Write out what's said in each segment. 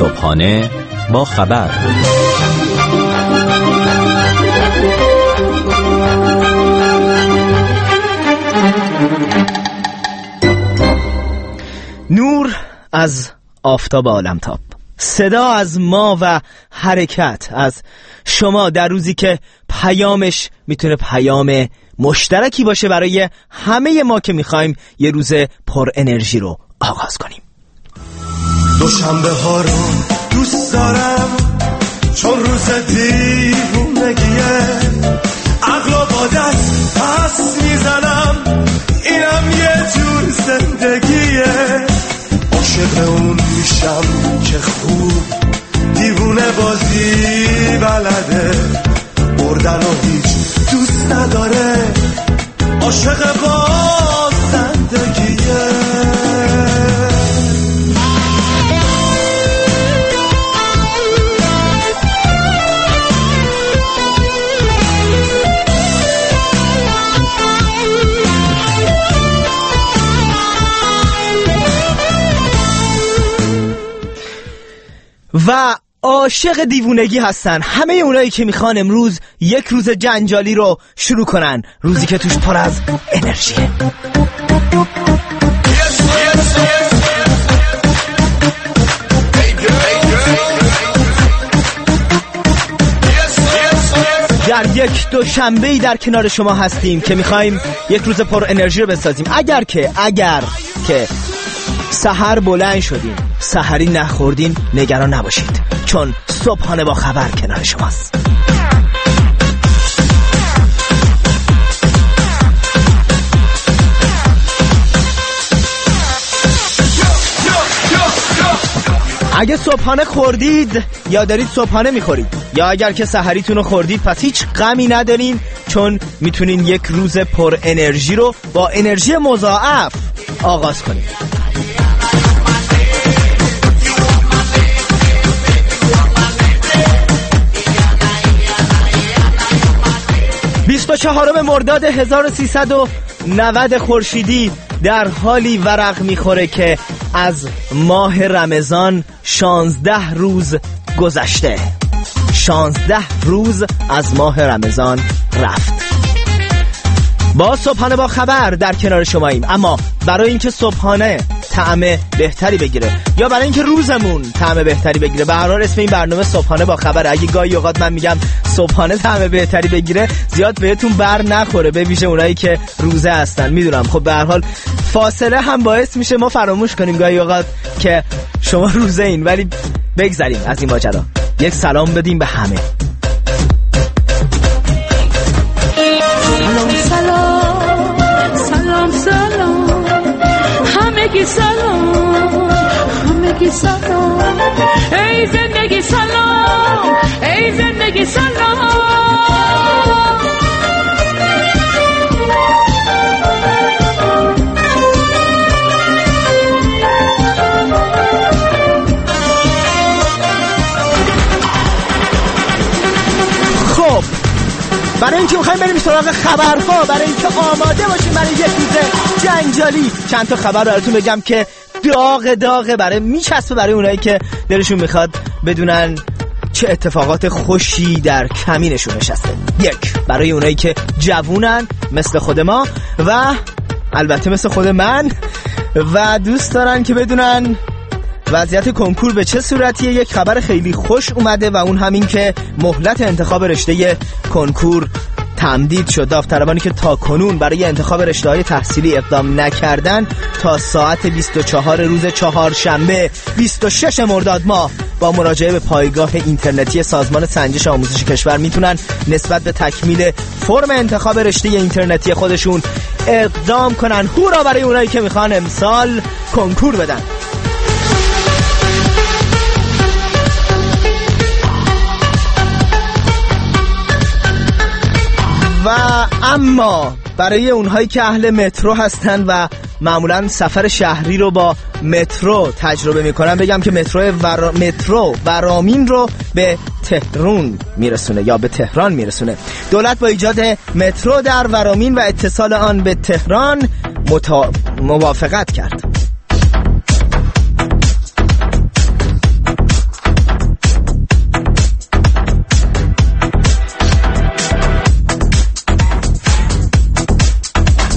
صبحانه با خبر. نور از آفتاب عالمتاب، صدا از ما و حرکت از شما در روزی که پیامش میتونه پیام مشترکی باشه برای همه ما که میخوایم یه روز پر انرژی رو آغاز کنیم. دوشنبه ها رو دوست دارم چون روز دیوونگیه، عقل و با دست پس میزنم، اینم یه جور زندگیه. عاشق اون میشم که خوب دیوونه بازی بلده، بردن و هیچ دوست نداره، عاشق با زندگیه. و عاشق دیوونگی هستن همه اونایی که میخوان امروز یک روز جنجالی رو شروع کنن، روزی که توش پر از انرژیه. در یک دوشنبه‌ای در کنار شما هستیم که میخوایم یک روز پر انرژی رو بسازیم. اگر که سحر بلند شدین سحری نخوردین، نگران نباشید، چون صبحانه با خبر کنار شماست. اگه صبحانه خوردید یا دارید صبحانه میخورید، یا اگر که سحریتون رو خوردید، پس هیچ غمی ندارین، چون میتونین یک روز پر انرژی رو با انرژی مضاعف آغاز کنید. 24 مرداد 1390 خورشیدی در حالی ورق میخوره که از ماه رمضان 16 روز گذشته. 16 روز از ماه رمضان رفت. با صبحانه با خبر در کنار شماییم، اما برای اینکه صبحانه طعم بهتری بگیره یا برای اینکه روزمون طعم بهتری بگیره، به هر حال اسم این برنامه صبحانه با خبر. اگه گاهی اوقات من میگم صبحانه طعم بهتری بگیره، زیاد بهتون بر نخوره، به ویژه اونایی که روزه هستن. میدونم خب به هر حال فاصله هم باعث میشه ما فراموش کنیم گاهی اوقات که شما روزه این، ولی بگذریم از این ماجرا. یک سلام بدیم به همه. همگی سلام، ای زندگی سلام، ای زندگی سلام. خب برای اینکه میخوایم بریم سراغ خبرها، برای اینکه آماده باشیم برای یک روز جنجالی، چند تا خبر براتون بگم که داغ برای میچسبه برای اونایی که دلشون میخواد بدونن چه اتفاقات خوشی در کمینشون نشسته. یک، برای اونایی که جوونن مثل خود ما و البته مثل خود من و دوست دارن که بدونن وضعیت کنکور به چه صورتیه، یک خبر خیلی خوش اومده و اون همین که مهلت انتخاب رشته کنکور تمدید شد. داوطلبانی که تا کنون برای انتخاب رشته‌های تحصیلی اقدام نکردن تا ساعت 24 روز چهارشنبه 26 مرداد ماه با مراجعه به پایگاه اینترنتی سازمان سنجش آموزش کشور میتونن نسبت به تکمیل فرم انتخاب رشته اینترنتی خودشون اقدام کنن. هورا برای اونایی که میخوان امسال کنکور بدن. و اما برای اونهایی که اهل مترو هستن و معمولا سفر شهری رو با مترو تجربه میکنن، بگم که مترو ورامین رو به تهران میرسونه یا به تهران میرسونه. دولت با ایجاد مترو در ورامین و اتصال آن به تهران موافقت کرد.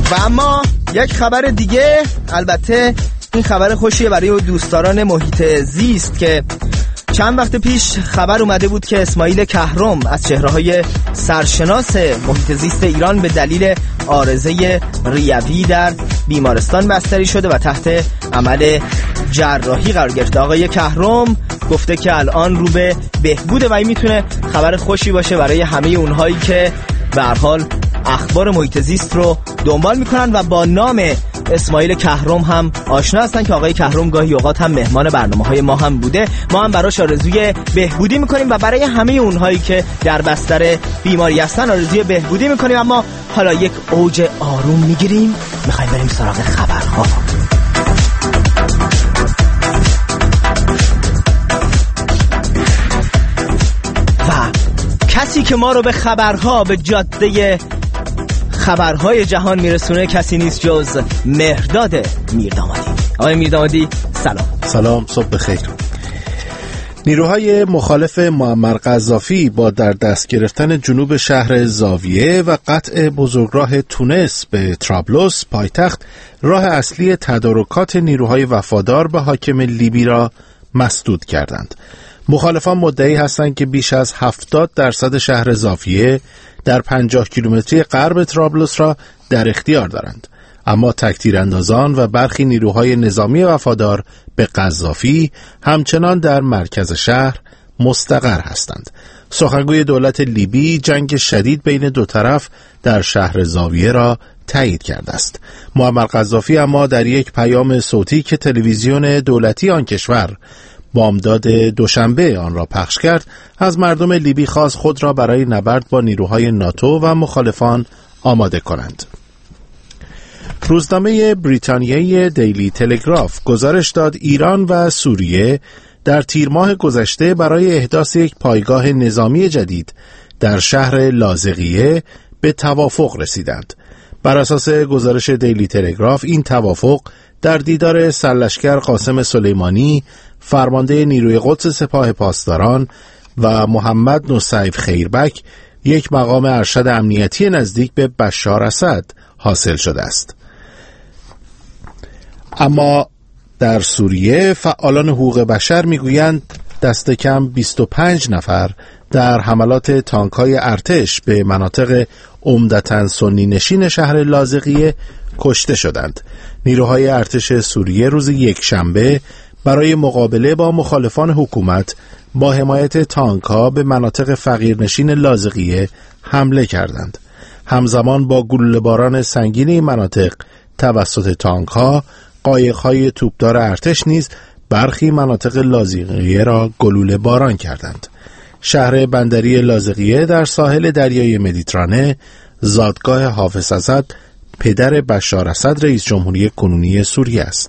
و اما یک خبر دیگه، البته این خبر خوشیه برای دوستداران محیط زیست که چند وقت پیش خبر اومده بود که اسماعیل کهرم از چهره‌های سرشناس محیط زیست ایران به دلیل عارضه ریوی در بیمارستان بستری شده و تحت عمل جراحی قرار گرفته. آقای کهرم گفته که الان رو به بهبوده و این میتونه خبر خوشی باشه برای همه اونهایی که به هر حال اخبار محیط زیست رو دنبال میکنن و با نام اسماعیل کهرم هم آشنا هستن که آقای کهرم گاهی اوقات هم مهمان برنامه‌های ما هم بوده. ما هم براش آرزوی بهبودی میکنیم و برای همه اونهایی که در بستر بیماری هستن آرزوی بهبودی میکنیم. اما حالا یک اوج آروم میگیریم، میخوایم بریم سراغ خبرها. و کسی که ما رو به خبرها، به جاده خبرهای جهان میرسونه کسی نیست جز مهرداد میردامادی. آقای میردامادی سلام. سلام، صبح بخیر. نیروهای مخالف معمر قذافی با در دست گرفتن جنوب شهر زاویه و قطع بزرگراه تونس به طرابلس پایتخت، راه اصلی تدارکات نیروهای وفادار به حاکم لیبی را مسدود کردند. مخالفان مدعی هستند که بیش از 70% شهر زاویه در 50 کیلومتری غرب طرابلس را در اختیار دارند، اما تکتیراندازان و برخی نیروهای نظامی وفادار به قذافی همچنان در مرکز شهر مستقر هستند. سخنگوی دولت لیبی جنگ شدید بین دو طرف در شهر زاویه را تایید کرده است. معمر قذافی اما در یک پیام صوتی که تلویزیون دولتی آن کشور بامداد دوشنبه آن را پخش کرد، از مردم لیبی خواست خود را برای نبرد با نیروهای ناتو و مخالفان آماده کنند. روزنامه بریتانیایی دیلی تلگراف گزارش داد ایران و سوریه در تیر ماه گذشته برای احداث یک پایگاه نظامی جدید در شهر لاذقیه به توافق رسیدند. بر اساس گزارش دیلی تلگراف این توافق در دیدار سرلشکر قاسم سلیمانی، فرمانده نیروی قدس سپاه پاسداران و محمد نصیف خیربک، یک مقام ارشد امنیتی نزدیک به بشار اسد، حاصل شده است. اما در سوریه فعالان حقوق بشر میگویند دست کم 25 نفر در حملات تانک‌های ارتش به مناطق عمدتاً سنی نشین شهر لاذقیه کشته شدند. نیروهای ارتش سوریه روز یکشنبه برای مقابله با مخالفان حکومت با حمایت تانک‌ها به مناطق فقیرنشین لاذقیه حمله کردند. همزمان با گلوله‌باران سنگین این مناطق توسط تانک‌ها، قایق‌های توپدار ارتش نیز برخی مناطق لاذقیه را گلوله باران کردند. شهر بندری لاذقیه در ساحل دریای مدیترانه زادگاه حافظ اسد، پدر بشار اسد رئیس جمهوری کنونی سوریه است.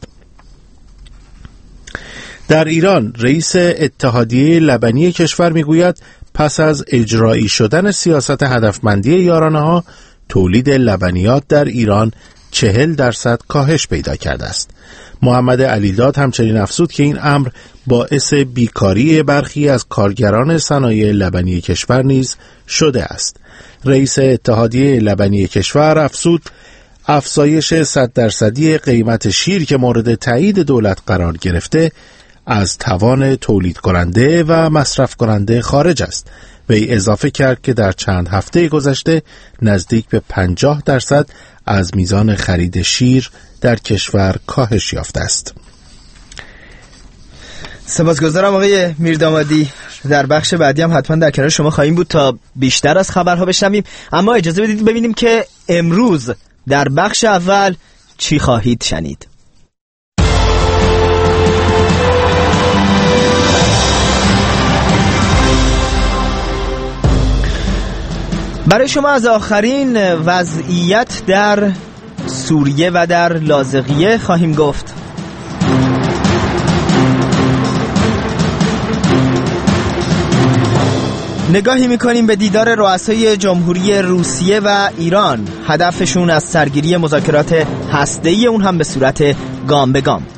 در ایران رئیس اتحادیه لبنی کشور میگوید پس از اجرایی شدن سیاست هدفمندی یارانه‌ها، تولید لبنیات در ایران 40% کاهش پیدا کرده است. محمد علیداد همچنین افزود که این امر باعث بیکاری برخی از کارگران صنایع لبنی کشور نیز شده است. رئیس اتحادیه لبنی کشور افزود افزایش 100% قیمت شیر که مورد تایید دولت قرار گرفته از توان تولید کننده و مصرف کننده خارج است. وی اضافه کرد که در چند هفته گذشته نزدیک به 50% از میزان خرید شیر در کشور کاهش یافته است. سپاسگزارم آقای میردامادی. در بخش بعدی هم حتما در کنار شما خواهیم بود تا بیشتر از خبرها بشنویم، اما اجازه بدید ببینیم که امروز در بخش اول چی خواهید شنید. برای شما از آخرین وضعیت در سوریه و در لاذقیه خواهیم گفت. نگاهی میکنیم به دیدار رؤسای جمهوری روسیه و ایران، هدفشون از سرگیری مذاکرات هسته‌ای اون هم به صورت گام به گام.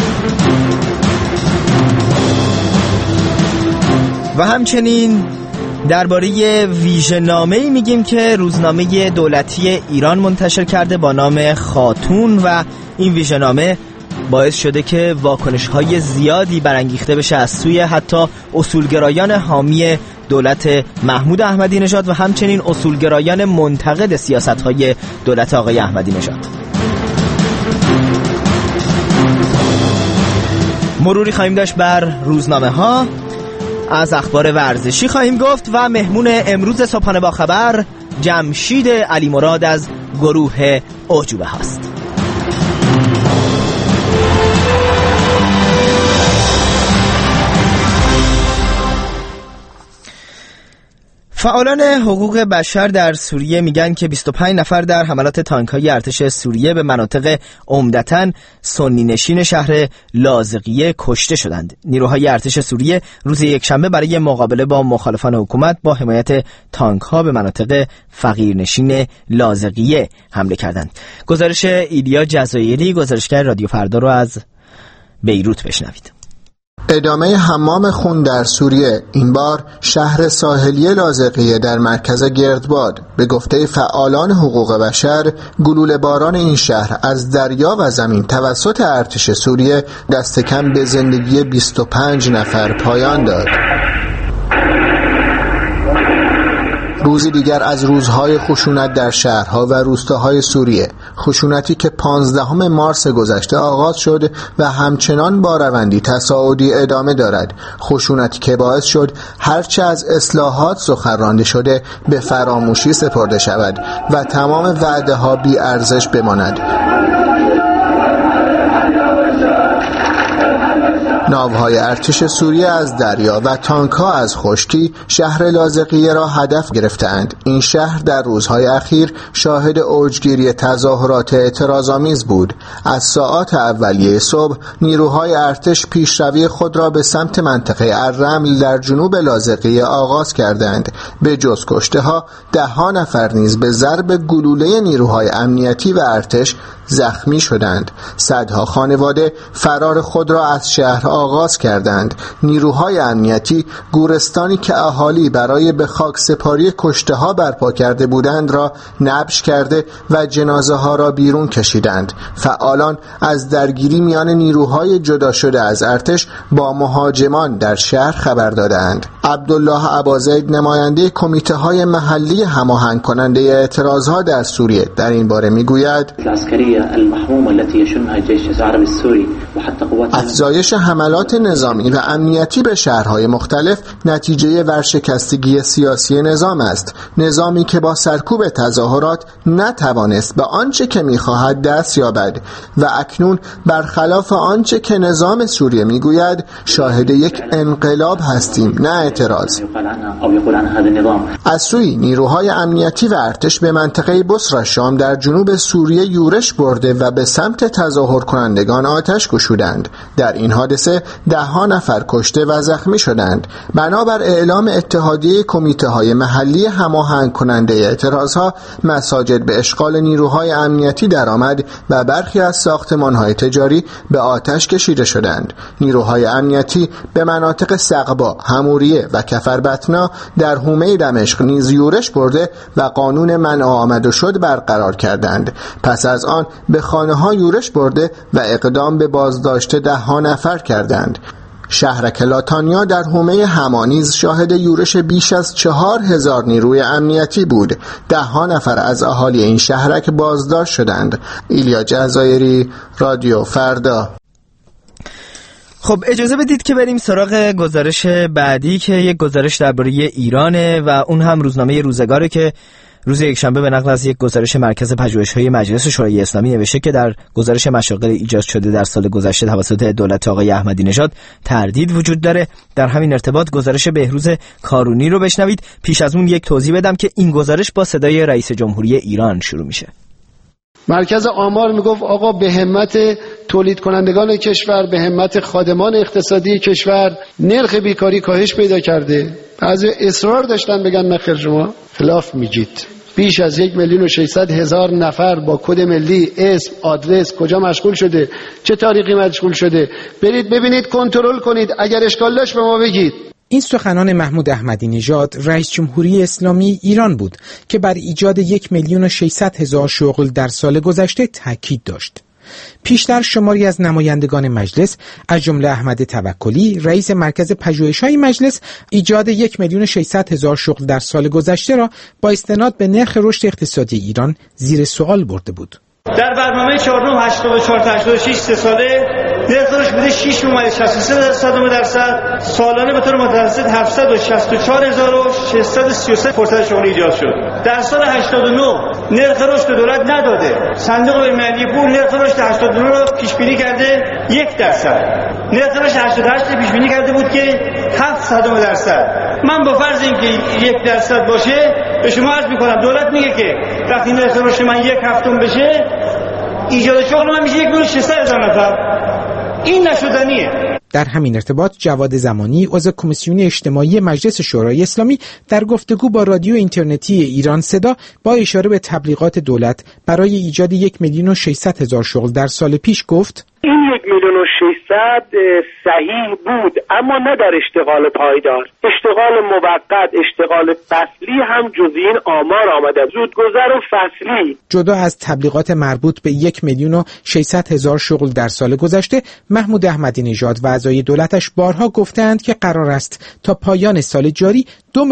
و همچنین درباره ویژه‌نامه‌ای میگیم که روزنامه دولتی ایران منتشر کرده با نام خاتون و این ویژه‌نامه باعث شده که واکنش‌های زیادی برانگیخته بشه از سوی حتی اصولگرایان حامی دولت محمود احمدی نژاد و همچنین اصولگرایان منتقد سیاست‌های دولت آقای احمدی نژاد. مروری خواهیم داشت بر روزنامه‌ها، از اخبار ورزشی خواهیم گفت و مهمون امروز صبحانه با خبر جمشید علی مراد از گروه اعجوبه هاست. فعالان حقوق بشر در سوریه میگن که 25 نفر در حملات تانک‌های ارتش سوریه به مناطق عمدتاً سنی نشین شهر لاذقیه کشته شدند. نیروهای ارتش سوریه روز یکشنبه برای مقابله با مخالفان حکومت با حمایت تانک‌ها به مناطق فقیرنشین لاذقیه حمله کردند. گزارش ایلیا جزایری، گزارشگر رادیو فردا، رو از بیروت بشنوید. ادامه حمام خون در سوریه، این بار شهر ساحلی لاذقیه در مرکز گردباد. به گفته فعالان حقوق بشر، گلوله باران این شهر از دریا و زمین توسط ارتش سوریه دست کم به زندگی 25 نفر پایان داد. روزی دیگر از روزهای خشونت در شهرها و روستاهای سوریه، خشونتی که 15 مارس گذشته آغاز شد و همچنان با روندی تصاعدی ادامه دارد. خشونتی که باعث شد هرچه از اصلاحات سخن رانده شده به فراموشی سپرده شود و تمام وعده ها بی ارزش بماند. ناوهای ارتش سوریه از دریا و تانک‌ها از خشکی شهر لاذقیه را هدف گرفتند. این شهر در روزهای اخیر شاهد اوجگیری تظاهرات اعتراض‌آمیز بود. از ساعات اولیه صبح نیروهای ارتش پیشروی خود را به سمت منطقه الرمل در جنوب لاذقیه آغاز کردند. به جز کشته‌ها 10 نفر نیز به ضرب گلوله نیروهای امنیتی و ارتش زخمی شدند. صدها خانواده فرار خود را از شهر آغاز کردند. نیروهای امنیتی گورستانی که اهالی برای به خاک سپاری کشته ها برپا کرده بودند را نبش کرده و جنازه ها را بیرون کشیدند. فعالان از درگیری میان نیروهای جدا شده از ارتش با مهاجمان در شهر خبر دادند. عبدالله اباضید، نماینده کمیته های محلی هماهنگ کننده اعتراض ها در سوریه، در این باره میگوید: افزایش حملات نظامی و امنیتی به شهرهای مختلف نتیجه ورشکستگی سیاسی نظام است. نظامی که با سرکوب تظاهرات نتوانست به آنچه که می‌خواهد دست یابد و اکنون برخلاف آنچه که نظام سوریه میگوید شاهد یک انقلاب هستیم، نه اعتراض. از سوی نیروهای امنیتی و ارتش به منطقه بصره شام در جنوب سوریه یورش برده و به سمت تظاهر کنندگان آتش گشودند. در این حادثه 10 نفر کشته و زخمی شدند. بنابر اعلام اتحادیه کمیته های محلی هماهنگ کننده اعتراضها، مساجد به اشغال نیروهای امنیتی درآمد و برخی از ساختمان های تجاری به آتش کشیده شدند. نیروهای امنیتی به مناطق سقبا، حموریه و کفربطنا در حومه دمشق نیز یورش برده و قانون منع آمد و شد برقرار کردند. پس از آن به خانه ها یورش برده و اقدام به بازداشت 10 نفر کردند. شهرک لاتانیا در حومه همانیز شاهد یورش بیش از 4000 نیروی امنیتی بود. 10 نفر از اهالی این شهرک بازداشت شدند. ایلیا جزایری، رادیو فردا. خب اجازه بدید که بریم سراغ گزارش بعدی که یک گزارش درباره ایرانه و اون هم روزنامه روزگاره که روز یکشنبه به نقل از یک گزارش مرکز پژوهش‌های مجلس شورای اسلامی نوشته که در گزارش مشاغل ایجاد شده در سال گذشته توسط دولت آقای احمدی نژاد تردید وجود داره. در همین ارتباط گزارش بهروز کارونی رو بشنوید. پیش از اون یک توضیح بدم که این گزارش با صدای رئیس جمهوری ایران شروع میشه. مرکز آمار میگفت آقا به همت تولید کنندگان کشور، به همت خادمان اقتصادی کشور نرخ بیکاری کاهش پیدا کرده. بعضی اصرار داشتن بگن نخیر، شما خلاف میگید. بیش از 1,600,000 نفر با کد ملی، اسم، آدرس، کجا مشغول شده، چه تاریخی مشغول شده، برید ببینید، کنترل کنید، اگر اشکال داشت به ما بگید. این سخنان محمود احمدی نژاد رئیس جمهوری اسلامی ایران بود که بر ایجاد 1,600,000 شغل در سال گذشته تاکید داشت. پیشتر شماری از نمایندگان مجلس از جمله احمد توکلی رئیس مرکز پژوهش‌های مجلس ایجاد 1,600,000 شغل در سال گذشته را با استناد به نرخ رشد اقتصادی ایران زیر سوال برده بود. در برنامه 4984 تا 86 سه ساله نرخ رشد بوده 6.63%، سالانه به طور متوسط 764,633 فرصت شغلی ایجاد شد. در سال 89 نرخ رشد دولت نداده، صندوق بین‌المللی پول نرخ رشد 89 رو پیش بینی کرده 1%. نرخ رشد 88 پیش بینی کرده بود که 0.07%. من با فرض اینکه 1% باشه به شما عرض می‌کنم دولت میگه که وقتی نرخ رشد من 1/7 بشه ایجاد شغل من میشه 1,600,000 نفر. این نشدنیه. در همین ارتباط جواد زمانی عضو کمیسیون اجتماعی مجلس شورای اسلامی در گفتگو با رادیو اینترنتی ایران صدا با اشاره به تبلیغات دولت برای ایجاد 1,600,000 شغل در سال پیش گفت: این 1,600,000 صحیح بود، اما نه در اشتغال پایدار. اشتغال موقت، اشتغال فصلی هم جزئی این آمار آمده، زودگذر و فصلی. جدا از تبلیغات مربوط به 1,600,000 شغل در سال گذشته، محمود احمدی نژاد و اعضای دولتش بارها گفتند که قرار است تا پایان سال جاری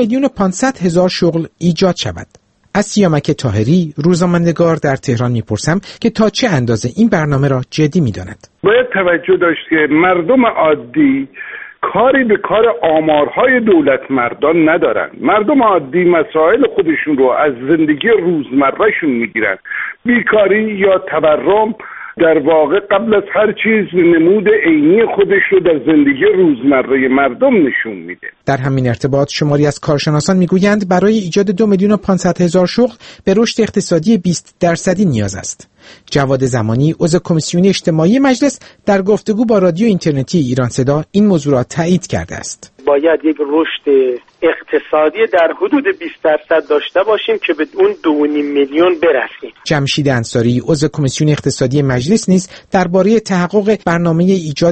2,500,000 شغل ایجاد شود. از سیامک طاهری روزنامه‌نگار در تهران میپرسم که تا چه اندازه این برنامه را جدی میداند. باید توجه داشت که مردم عادی کاری به کار آمارهای دولت مردان ندارن. مردم عادی مسائل خودشون رو از زندگی روزمرهشون میگیرن. بیکاری یا تورم در واقع قبل از هر چیز نمود عینی خودش رو در زندگی روزمره مردم نشون میده. در همین ارتباط شماری از کارشناسان میگویند برای ایجاد 2,500,000 شغل به رشد اقتصادی 20% نیاز است. جواد زمانی عضو کمیسیون اجتماعی مجلس در گفتگو با رادیو اینترنتی ایران صدا این موضوع را تایید کرده است. باید یک رشد اقتصادی در حدود 20% داشته باشیم که به اون 2.5 میلیون برسیم. جمشید انصاری عضو کمیسیون اقتصادی مجلس نیز درباره تحقق برنامه ایجاد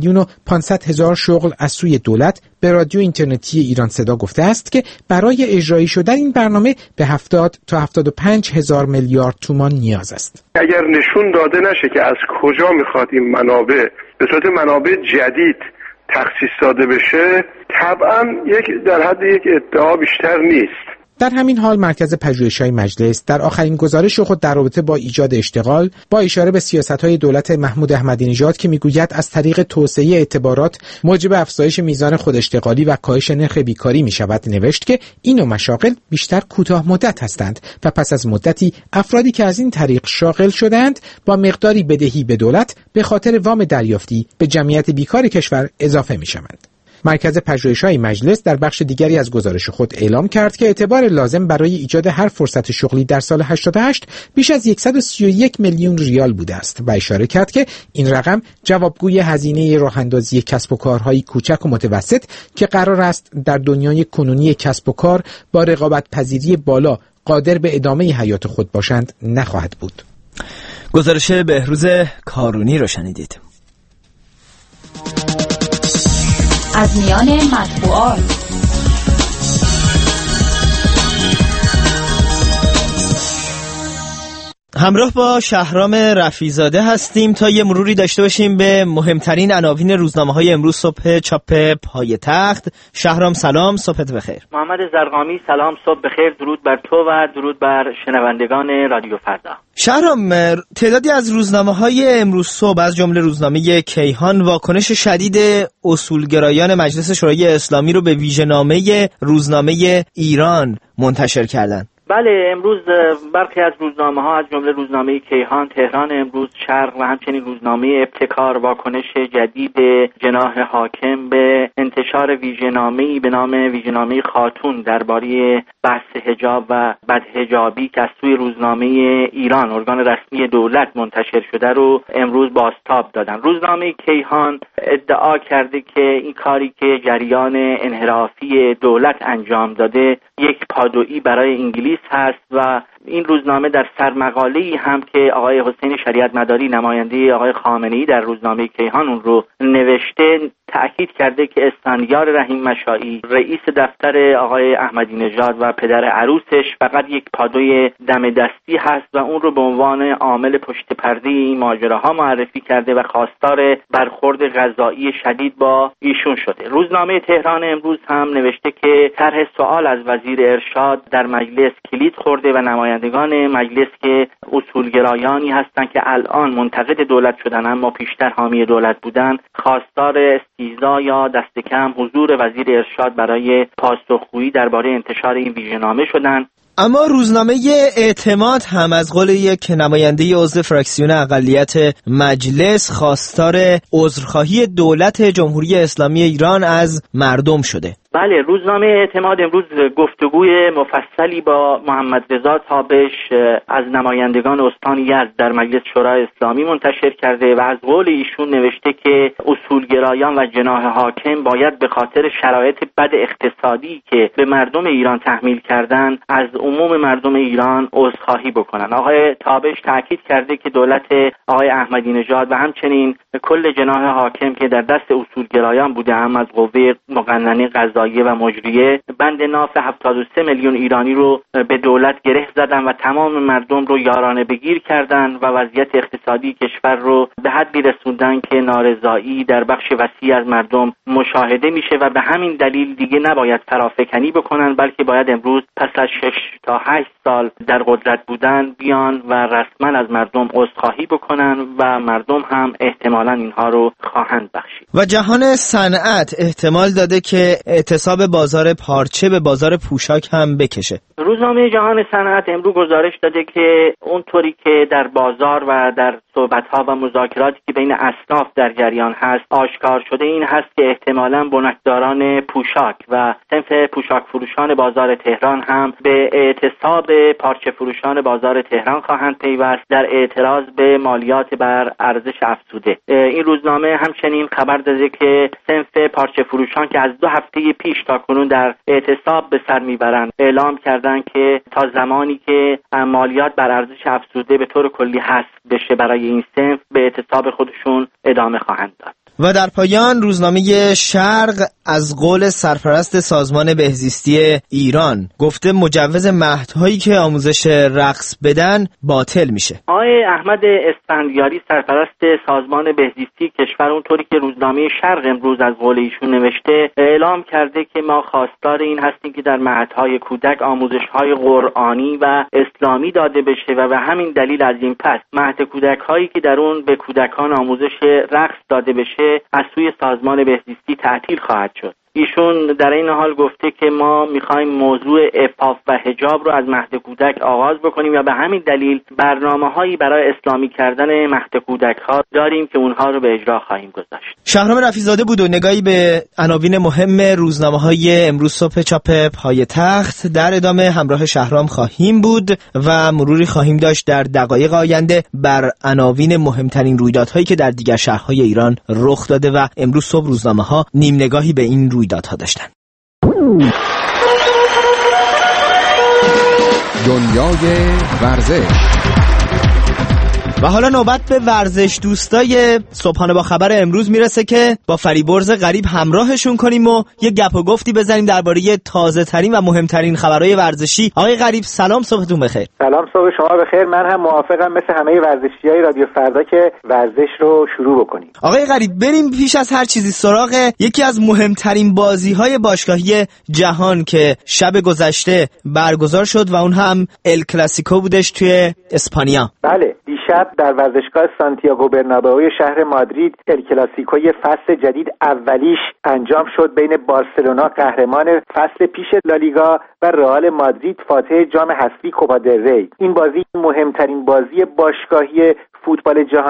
2,500,000 شغل از سوی دولت به رادیو اینترنتی ایران صدا گفته است که برای اجرایی شدن این برنامه به 70 تا 75,000 میلیارد تومان نیاز است. اگر نشون داده نشه که از کجا میخواد این منابع به صورت منابع جدید تخصیص داده بشه، طبعا در حد یک ادعا بیشتر نیست. در همین حال مرکز پژوهش‌های مجلس در آخرین گزارش خود در رابطه با ایجاد اشتغال با اشاره به سیاست‌های دولت محمود احمدی نژاد که میگوید از طریق توسعه اعتبارات موجب افزایش میزان خوداشتغالی و کاهش نرخ بیکاری میشود نوشت که این نوع مشاغل بیشتر کوتاه مدت هستند و پس از مدتی افرادی که از این طریق شاغل شدند با مقداری بدهی به دولت به خاطر وام دریافتی به جمعیت بیکار کشور اضافه میشوند. مرکز پژوهش‌های مجلس در بخش دیگری از گزارش خود اعلام کرد که اعتبار لازم برای ایجاد هر فرصت شغلی در سال 88 بیش از 131 میلیون ریال بوده است و اشاره کرد که این رقم جوابگوی هزینه راه‌اندازی کسب و کارهای کوچک و متوسط که قرار است در دنیای کنونی کسب و کار با رقابت‌پذیری بالا قادر به ادامه حیات خود باشند نخواهد بود. گزارش بهروز کارونی رو شنیدید. از میان مطبوعات همراه با شهرام رفیع‌زاده هستیم تا یه مروری داشته باشیم به مهمترین عناوین روزنامه‌های امروز صبح چاپ پایتخت. شهرام سلام، صبحت بخیر. محمد زرقامی سلام، صبح بخیر. درود بر تو و درود بر شنوندگان رادیو فردا. شهرام، تعدادی از روزنامه‌های امروز صبح از جمله روزنامه کیهان واکنش شدید اصولگرایان مجلس شورای اسلامی رو به ویژه‌نامه روزنامه ایران منتشر کردند. بله، امروز برخی از روزنامه‌ها از جمله روزنامه کیهان، تهران امروز، شرق و همچنین روزنامه ابتکار واکنش جدید جناح حاکم به انتشار ویژه‌نامه‌ای به نام ویژه‌نامه خاتون درباره بحث حجاب و بدحجابی که از سوی روزنامه ایران، ارگان رسمی دولت، منتشر شده رو امروز بازتاب دادن. روزنامه کیهان ادعا کرده که این کاری که جریان انحرافی دولت انجام داده یک پادویی برای انگلیس هست و این روزنامه در سرمقاله‌ای هم که آقای حسین شریعت مداری نماینده آقای خامنه‌ای در روزنامه کیهان اون رو نوشته تأکید کرده که اسفندیار رحیم مشائی رئیس دفتر آقای احمدی نژاد و پدر عروسش فقط یک پادوی دم دستی هست و اون رو به عنوان عامل پشت پرده این ماجراها معرفی کرده و خواستار برخورد قضایی شدید با ایشون شده. روزنامه تهران امروز هم نوشته که طرح سوال از وزیر ارشاد در مجلس کلید خورده و نمایندگان مجلس که اصولگرایانی هستند که الان منتقد دولت شدن اما پیشتر حامی دولت بودن، خواستار استیضاح یا دست کم حضور وزیر ارشاد برای پاسخگویی درباره انتشار این ویژه‌نامه شدند. اما روزنامه اعتماد هم از قول یک نماینده عضو فراکسیون اقلیت مجلس خواستار عذرخواهی دولت جمهوری اسلامی ایران از مردم شده. بله، روزنامه اعتماد امروز گفتگوی مفصلی با محمد رضا تابش از نمایندگان استان یزد در مجلس شورای اسلامی منتشر کرده و از قول ایشون نوشته که اصولگرایان و جناح حاکم باید به خاطر شرایط بد اقتصادی که به مردم ایران تحمیل کردن از عموم مردم ایران عذرخواهی بکنن. آقای تابش تاکید کرده که دولت آقای احمدی نژاد و همچنین کل جناح حاکم که در دست اصولگرایان بوده هم از قوه مقننه قضاییه و مجریه بند ناف 73 میلیون ایرانی رو به دولت گره زدن و تمام مردم رو یارانه بگیر کردن و وضعیت اقتصادی کشور رو به حدی رسوندن که نارضایی در بخش وسیع از مردم مشاهده میشه و به همین دلیل دیگه نباید فرافکنی بکنن، بلکه باید امروز پس از 6 تا 8 سال در قدرت بودن بیان و رسما از مردم عذرخواهی بکنن و مردم هم احتمالاً اینها رو خواهند بخشید. و جهان صنعت احتمال داده که اعتصاب بازار پارچه به بازار پوشاک هم بکشه. روزنامه جهان صنعت امروز گزارش داده که اونطوری که در بازار و در صحبت‌ها و مذاکراتی که بین اصناف در جریان هست آشکار شده این هست که احتمالاً بنکداران پوشاک و صنف پوشاک فروشان بازار تهران هم به اعتصاب پارچه فروشان بازار تهران خواهند پیوست در اعتراض به مالیات بر ارزش افزوده. این روزنامه همچنین خبر داده که صنف پارچه فروشان که از 2 هفته پیش تا کنون در اعتصاب به سر میبرند اعلام کردند که تا زمانی که مالیات بر ارزش افزوده به طور کلی حذف بشه برای این صنف به اعتصاب خودشون ادامه خواهند داد. و در پایان روزنامه شرق از قول سرپرست سازمان بهزیستی ایران گفته مجوز مهدهایی که آموزش رقص بدن باطل میشه. آقای احمد اسفندیاری سرپرست سازمان بهزیستی کشور اونطوری که روزنامه شرق امروز از قول ایشون نوشته اعلام کرده که ما خواستار این هستیم که در مهدهای کودک آموزش‌های قرآنی و اسلامی داده بشه و به همین دلیل از این پس مهد کودک‌هایی که در اون به کودکان آموزش رقص داده بشه از سوی سازمان بهزیستی تعطیل خواهد شد. ایشون در این حال گفته که ما میخوایم موضوع عفاف و حجاب رو از مهد کودک آغاز بکنیم و به همین دلیل برنامه‌هایی برای اسلامی کردن مهد کودک‌ها داریم که اونها رو به اجرا خواهیم گذاشت. شهرام رفیع‌زاده بود و نگاهی به عناوین مهم روزنامه‌های امروز صبح چاپ پایتخت. در ادامه همراه شهرام خواهیم بود و مروری خواهیم داشت در دقایق آینده بر عناوین مهمترین رویدادهایی که در دیگر شهرهای ایران رخ داده و امروز صبح روزنامه‌ها نیم نگاهی به این رویدادها داشتن. دنیای ورزش. و حالا نوبت به ورزش دوستای صبحانه با خبر امروز میرسه که با فریبرز غریب همراهشون کنیم و یه گپ و گفتی بزنیم درباره تازه ترین و مهمترین خبرهای ورزشی. آقای غریب سلام، صبحتون بخیر. سلام، صبح شما بخیر. من هم موافقم مثل همه ورزشیای رادیو فردا که ورزش رو شروع بکنیم. آقای غریب بریم پیش از هر چیزی سراغ یکی از مهمترین بازی‌های باشگاهی جهان که شب گذشته برگزار شد و اون هم ال کلاسیکو بودش توی اسپانیا. بله، دیشب در ورزشگاه سانتیاگو برنابئو شهر مادرید ال کلاسیکوی فصل جدید اولیش انجام شد بین بارسلونا قهرمان فصل پیش لالیگا و رئال مادرید فاتح جام حذفی کوپا دل ری. این بازی مهمترین بازی باشگاهی فوتبال جهانه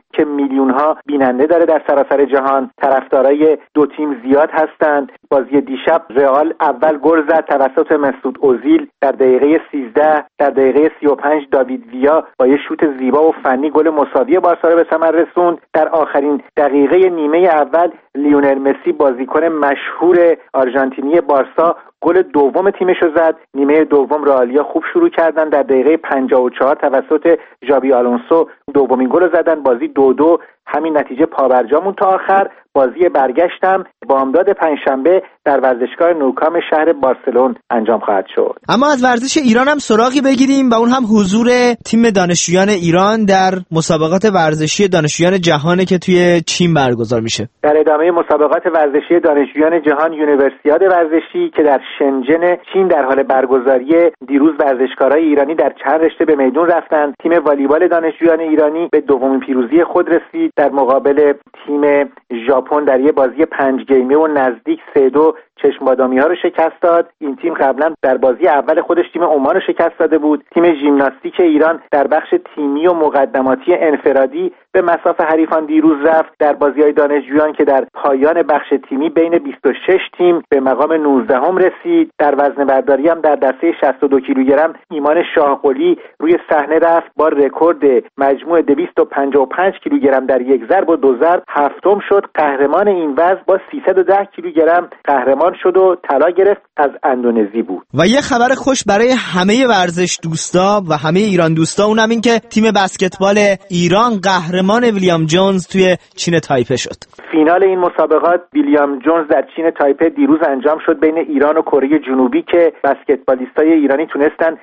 که میلیون‌ها بیننده داره در سراسر جهان. طرفدارای دو تیم زیاد هستند. بازی دیشب رئال اول گل زد توسط مسعود اوزیل در دقیقه 13. در دقیقه 35 داوید ویا با یه شوت زیبا و فنی گل مساوی بارسا رو به ثمر رسوند. در آخرین دقیقه نیمه اول لیونل مسی بازیکن مشهور آرژانتینی بارسا گل دوم تیمش رو زد. نیمه دوم رئالیا خوب شروع کردن. در دقیقه 54 توسط ژابی آلونسو دومین گل رو زدن. بازی 2-2 همین نتیجه پابرجامون تا آخر. بازی برگشتم بامداد پنجشنبه در ورزشگاه نوکام شهر بارسلون انجام خواهد شد. اما از ورزش ایران هم سراغی بگیریم و اون هم حضور تیم دانشجویان ایران در مسابقات ورزشی دانشجویان جهانه که توی چین برگزار میشه. در ادامه مسابقات ورزشی دانشجویان جهان یونیورسیاد ورزشی که در شنژن چین در حال برگزاری، دیروز ورزشکارای ایرانی در چند رشته به میدون رفتند. تیم والیبال دانشجویان ایرانی به دومین پیروزی خود رسید در مقابل تیم ژاپن در یه بازی 5 گیمه و نزدیک 3-2 چشم بادامی ها رو شکست داد. این تیم قبلا در بازی اول خودش تیم عمان رو شکست داده بود. تیم ژیمناستیک ایران در بخش تیمی و مقدماتی انفرادی به مصاف حریفان دیروز رفت. در بازی‌های دانشجویان که در پایان بخش تیمی بین 26 تیم به مقام 19 رسید. در وزن برداری هم در دسته 62 کیلوگرم ایمان شاهقلی روی صحنه رفت با رکورد مجموع 255 کیلوگرم در یک ضرب و دو ضرب هفتم شد. قهرمان این وزن با 310 کیلوگرم قهرمان شد و طلا گرفت، از اندونزی بود. و یه خبر خوش برای همه ورزش دوستا و همه ایران دوستا، اونم این که تیم بسکتبال ایران قهرمان ویلیام جونز توی چین تایپه شد. فینال این مسابقات ویلیام جونز در چین تایپه دیروز انجام شد بین ایران و کره جنوبی که بسکتبالیستای ایرانی تونستن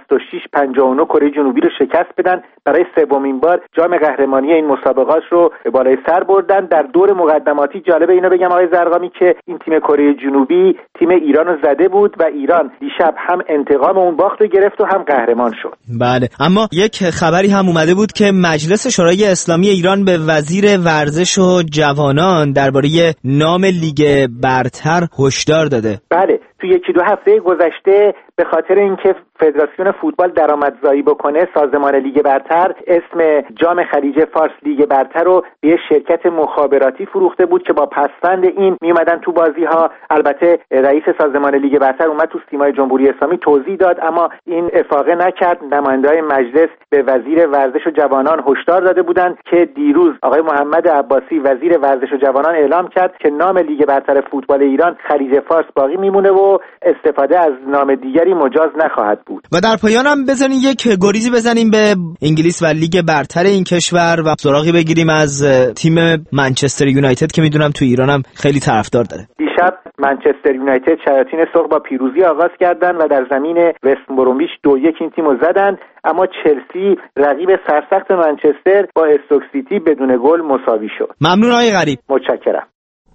66-59 کره جنوبی رو شکست بدن. برای سومین بار جام قهرمانی این مسابقات رو به بالای سر بردن. در دور مقدماتی جالب اینو بگم آقای زرقامی که این تیم کره جنوبی تیم ایران رو زده بود و ایران دیشب هم انتقام اون باخت رو گرفت و هم قهرمان شد. بله، اما یک خبری هم اومده بود که مجلس شورای اسلامی ایران به وزیر ورزش و جوانان درباره نام لیگ برتر هشدار داده. بله، تو یکی دو هفته گذشته به خاطر اینکه فدراسیون فوتبال درآمدزایی بکنه، سازمان لیگ برتر اسم جام خلیج فارس لیگ برتر رو به یه شرکت مخابراتی فروخته بود که با پسفند این میومدن تو بازی ها. البته رئیس سازمان لیگ برتر اومد تو سیمای جمهوری اسلامی توضیح داد، اما این افاقه نکرد. نماینده‌های مجلس به وزیر ورزش و جوانان هشدار داده بودند که دیروز آقای محمد عباسی وزیر ورزش و جوانان اعلام کرد که نام لیگ برتر فوتبال ایران خلیج فارس باقی میمونه و استفاده از نام دیگری مجاز نخواهد بود. و در پایان هم بزنیم یک گریزی بزنیم به انگلیس و لیگ برتر این کشور و سراغی بگیریم از تیم منچستر یونایتد که میدونم تو ایران هم خیلی طرفدار داره. دیشب منچستر یونایتد شیاطین سرخ با پیروزی آغاز کردند و در زمین وست برومویچ 2-1 این تیمو زدن، اما چلسی رقیب سرسخت منچستر با استوک سیتی بدون گل مساوی شد. ممنون آقای غریب. متشکرم.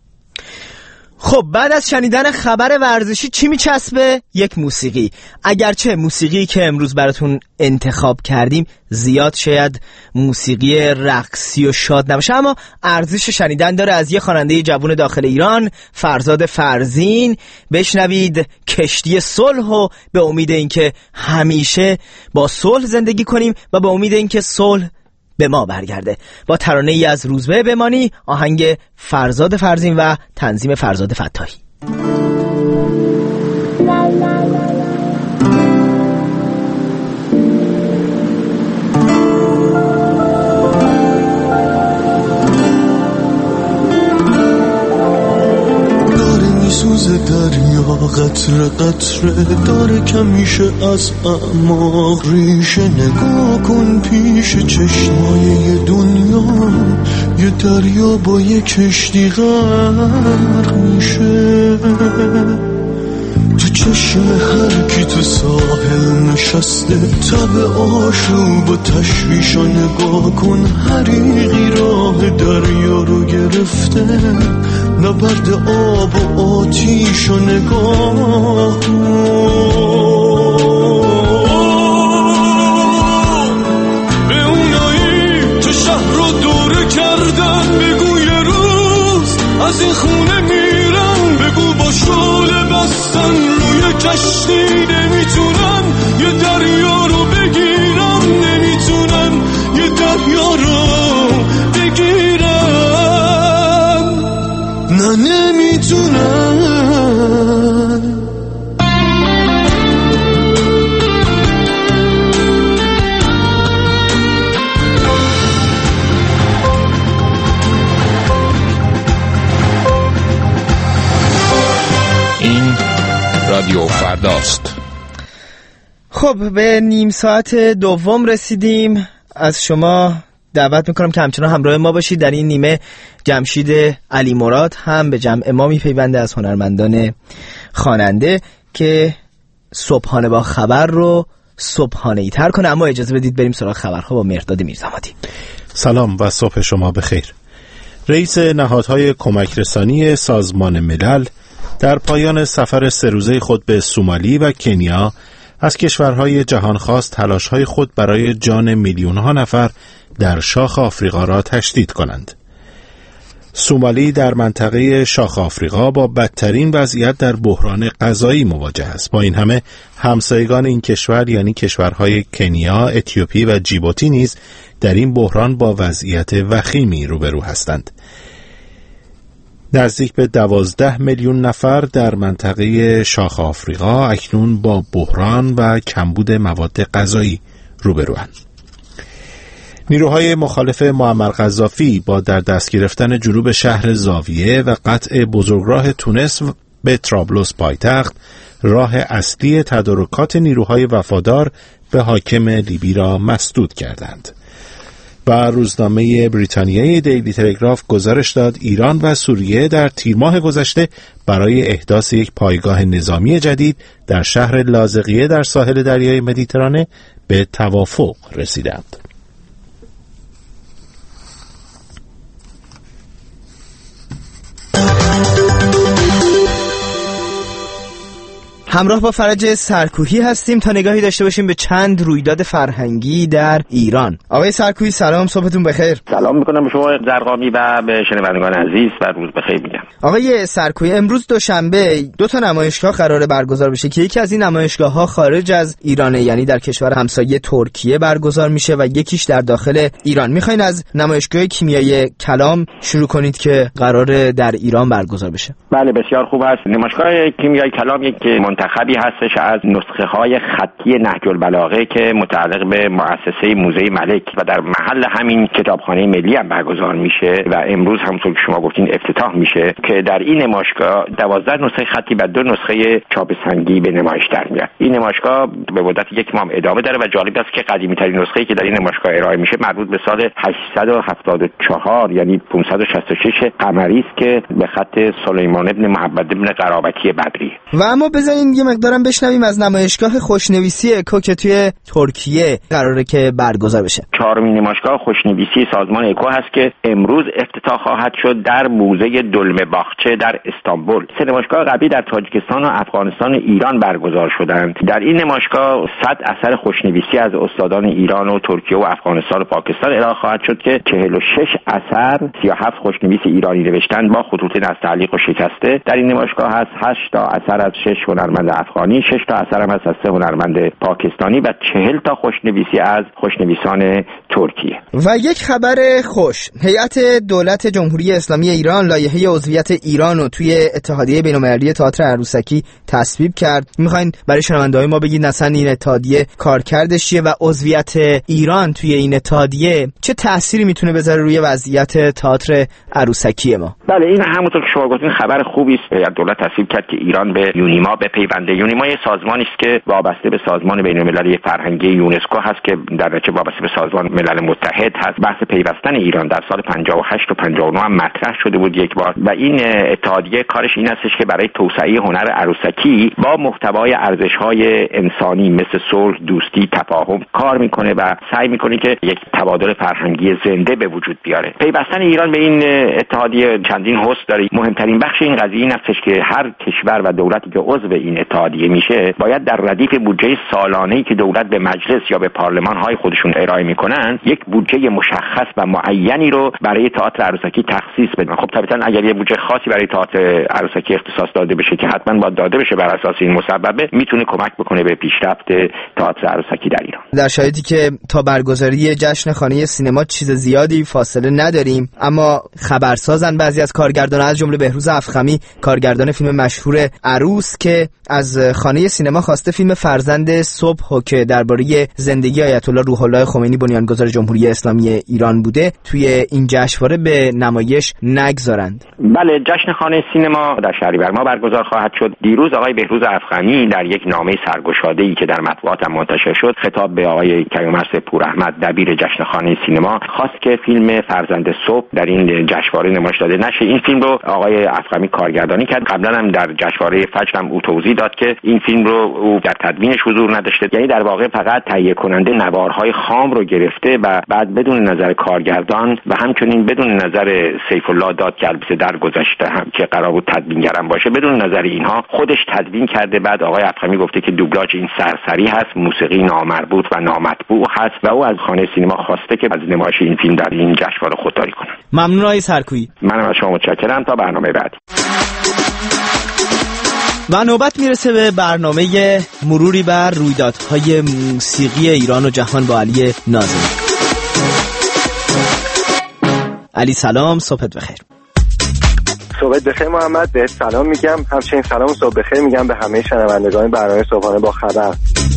خب بعد از شنیدن خبر ورزشی چی میچسبه؟ یک موسیقی. اگرچه موسیقی که امروز براتون انتخاب کردیم زیاد شاید موسیقی رقصی و شاد نباشه، اما ارزش شنیدن داره. از یه خواننده جوان داخل ایران، فرزاد فرزین. بشنوید کشتی صلح و به امید اینکه همیشه با صلح زندگی کنیم و به امید اینکه صلح به ما برگرده. با ترانه ای از روزبه بمانی، آهنگ فرزاد فرزین و تنظیم فرزاد فتاحی. میسوزه دریا قطره قطره داره کمیشه از اعماق ریشه. نگاه کن پیش چشمای دنیا یه دریا با یه کشتی غرق میشه. تو چشم هر کی تو ساحل نشسته تب آشوب و تشویشو نگاه کن. حریقی راه دریا رو گرفته نبرد آب و آتیشو نگاه به اونایی که شهر رو دوره کردن بگو یه روز از این خونه میرن. بگو با شعله بستن روی کشتی نمیتونن یه دریا رو بگیرن. نمیتونن یه دریا رو بگیرن. رادیو فرداست. خب به نیم ساعت دوم رسیدیم. از شما دعوت میکنم که همچنان همراه ما باشید. در این نیمه جمشید علی مراد هم به جمع ما میپیونده از هنرمندان خواننده که صبحانه با خبر رو صبحانه‌ای تر کنه. اما اجازه بدید بریم سراغ خبرها با مهرداد میرزامادی. سلام و صبح شما بخیر. رئیس نهادهای کمک رسانی سازمان ملل در پایان سفر 3 روزه خود به سومالی و کنیا از کشورهای جهان خواست تلاش‌های خود برای جان میلیون‌ها نفر در شاخ آفریقا را تشدید کنند. سومالی در منطقه شاخ آفریقا با بدترین وضعیت در بحران غذایی مواجه است. با این همه همسایگان این کشور یعنی کشورهای کنیا، اتیوپی و جیبوتی نیز در این بحران با وضعیت وخیمی روبرو هستند. نزدیک به 12 میلیون نفر در منطقه شاخ آفریقا اکنون با بحران و کمبود مواد غذایی روبروند. نیروهای مخالف معمر قذافی با در دست گرفتن جنوب شهر زاویه و قطع بزرگراه تونس به طرابلس پایتخت راه اصلی تدارکات نیروهای وفادار به حاکم لیبی را مسدود کردند. و روزنامه بریتانیای دیلی تلگراف گزارش داد ایران و سوریه در تیر ماه گذشته برای احداث یک پایگاه نظامی جدید در شهر لاذقیه در ساحل دریای مدیترانه به توافق رسیدند. همراه با فرج سرکوهی هستیم تا نگاهی داشته باشیم به چند رویداد فرهنگی در ایران. آقای سرکوهی سلام، صبحتون بخیر. سلام میکنم به شما زرقامی و به شنوندگان عزیز و روز بخیر میگم. آقای سرکوهی، امروز دوشنبه 2 نمایشگاه قراره برگزار بشه که یکی از این نمایشگاه‌ها خارج از ایرانه، یعنی در کشور همسایه ترکیه برگزار میشه و یکیش در داخل ایران. میخواین از نمایشگاه کیمیای کلام شروع کنید که قراره در ایران برگزار بشه. بله بسیار خوب است. نمایشگاه کیمیای کلام یک منتخبی هستش از نسخه‌های خطی نهج البلاغه که متعلق به مؤسسه موزه ملک و در محل همین کتابخانه ملی هم برگزار میشه و امروز همونطور که شما گفتین افتتاح میشه که در این نمایشگاه 12 نسخه خطی و 2 نسخه چاپ سنگی به نمایش در میاد. این نمایشگاه به مدت 1 ماه ادامه داره و جالب است که قدیمی ترین نسخه‌ای که در این نمایشگاه ارائه میشه مربوط به سال 874 یعنی 566 قمری است که به خط سلیمان ابن محمد ابن قرابتی بدری. و اما بزنین یه مقدارم بشنویم از نمایشگاه خوشنویسی اکو که توی ترکیه قراره که برگزار بشه. 4مین نمایشگاه خوشنویسی سازمان اکو هست که امروز افتتاح خواهد شد در موزه دلمه باغچه در استانبول. 3 نمایشگاه قبلی در تاجیکستان و افغانستان و ایران برگزار شدند. در این نمایشگاه 100 اثر خوشنویسی از استادان ایران و ترکیه و افغانستان و پاکستان ارائه خواهد شد که 46 اثر 37 خوشنویس ایرانی نوشتن با خطوط نستعلیق و شکسته. در این نمایشگاه هست 8 تا اثر از 6 هنرمند افغانی، 6 تا اثر هم از 3 هنرمند پاکستانی و 40 تا خوشنویسی از خوشنویسان ترکیه. و یک خبر خوش، هیئت دولت جمهوری اسلامی ایران لایحه عضویت ایران رو توی اتحادیه بین‌المللی تئاتر عروسکی تصویب کرد. میخواین برای شنونده‌های ما بگید مثلا این اتحادیه کارکردش چیه و عضویت ایران توی این اتحادیه چه تأثیری میتونه بذاره روی وضعیت تئاتر عروسکی ما؟ بله این همونطور که شما گفتین خبر خوبی است. هیئت دولت تصویب کرد که ایران به یونیما بپیونده. یونیما یه سازمانی است که وابسته به سازمان بین‌المللی فرهنگی یونسکو هست که در نتیجه وابسته به سازمان ملل متحد هست. بحث پیوستن ایران در سال 58 و 59 هم مطرح شده بود یک بار و این اتحادیه کارش این هستش که برای توسعه هنر عروسکی با محتوای ارزش‌های انسانی مثل صلح، دوستی، تفاهم کار میکنه و سعی میکنه که یک تبادل فرهنگی زنده به وجود بیاره. پیوستن ایران به این اتحادیه چندین حس داره. مهمترین بخش این قضیه این هستش که هر کشور و دولتی که عضو این اتحادیه میشه باید در ردیف بودجه سالانه‌ای که دولت به مجلس یا به پارلمان‌های خودشون ارائه میکنن یک بودجه مشخص و معینی رو برای تئاتر عروسکی تخصیص بدن. خب طبعاً اگر یه بودجه خاصی برای تئاتر عروسکی اختصاص داده بشه که حتما باید داده بشه بر اساس این مسببه میتونه کمک بکنه به پیشرفت تئاتر عروسکی در ایران. در شرایطی که تا برگزاری جشن خانه سینما چیز زیادی فاصله نداریم اما خبرسازن بعضی از کارگردانان از جمله بهروز افخمی کارگردان فیلم مشهور عروس که از خانه سینما خواسته فیلم فرزند صبح که درباره زندگی آیت الله روح الله خمینی بنیانگذار جمهوری اسلامی ایران بوده توی این جشنواره به نمایش نگذارند. بله، جشن خانه سینما در شهریور ماه برگزار خواهد شد. دیروز آقای بهروز افخمی در یک نامه سرگشاده‌ای که در مطبوعات هم منتشر شد خطاب به آقای کیومرث پوراحمد دبیر جشن خانه سینما خواست که فیلم فرزند صبح در این جشنواره نمایش داده نشه. این فیلم رو آقای افخمی کارگردانی کرد. قبلا هم در جشنواره فجر هم او توضیح داد که این فیلم رو او در تدوینش حضور نداشته، یعنی در واقع فقط تهیه کننده نوارهای خام رو گرفته و بعد بدون نظر کارگردان و همچنین بدون نظر سیف الله داد که البته در گذشته هم که قرار بود تدوینگرم باشه، بدون نظر اینها خودش تدوین کرده. بعد آقای افخمی گفته که دوبلاژ این سرسری هست، موسیقی نامربوط و نامطبوع هست و او از خانه سینما خواسته که از نمایش این فیلم در این جشنواره خودداری کنه. ممنون آقای سرکویی. منم از شما متشکرم. تا برنامه بعدی. و نوبت میرسه به برنامه مروری بر رویدادهای موسیقی ایران و جهان با علی ناظمی. علی سلام، صبحت بخیر. صبحت بخیر محمد، بهت سلام میگم. همچنین سلام و صبح بخیر میگم به همه شنوندگان برنامه صبحانه با خبر.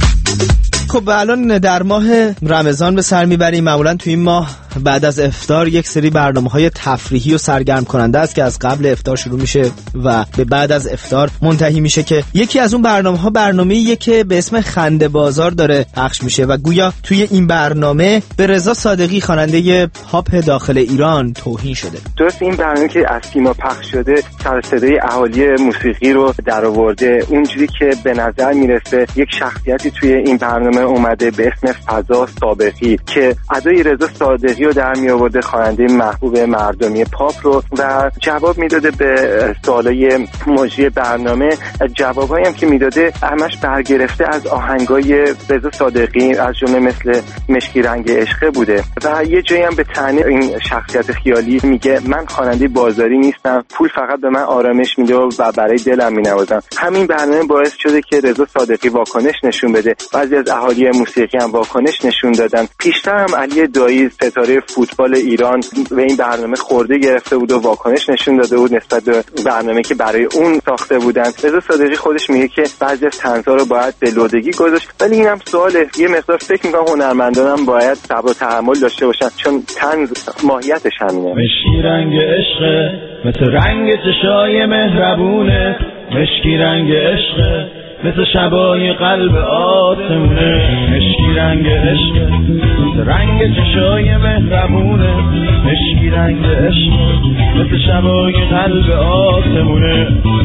خب الان در ماه رمضان به سر میبریم. معمولا تو این ماه بعد از افطار یک سری برنامه‌های تفریحی و سرگرم کننده است که از قبل افطار شروع میشه و به بعد از افطار منتهی میشه که یکی از اون برنامه‌ها برنامه‌ایه که به اسم خنده بازار داره پخش میشه و گویا توی این برنامه به رضا صادقی خواننده پاپ داخل ایران توهین شده. درست، این برنامه که از سیما پخش شده سر صدای اهالی موسیقی رو درآورده. اونجوری که به نظر میرسه یک شخصیتی توی این برنامه اومده به اسم فضا صابقی که ادای رضا صادقی رو در می آورده، خواننده محبوب مردمی پاپ رو، و جواب میداده به سوالای مجری برنامه. جوابایی هم که میداده همش برگرفته از آهنگای رضا صادقی از جمله مثل مشکی رنگ عشق بوده و یه جایی هم به طعنه این شخصیت خیالی میگه من خواننده بازاری نیستم، پول فقط به من آرامش میده و برای دلم مینوازم. همین برنامه باعث شده که رضا صادقی واکنش نشون بده. بعضی از اهالی موسیقی هم واکنش نشون دادن. پیشتر هم علی دایی ستاره فوتبال ایران به این برنامه خورده گرفته بود و واکنش نشون داده بود نسبت به برنامه که برای اون ساخته بودن. رضا صادقی خودش میگه که بعضی از طنزها رو باید به لودگی گذاشت، ولی اینم سواله. یه مقدار فکر میکنم هنرمندان هم باید صبر و تحمل داشته باشن چون طنز ماهیتش همینه. مشکی رنگ عشق مثل رنگ چشای مهربونه، مشکی رنگ عشق مثل شبای قلب آسمونه، مشکی رنگ عشق مثل رنگ چشای مهربونه، مشکی رنگ عشق مثل شبای قلب آسمونه.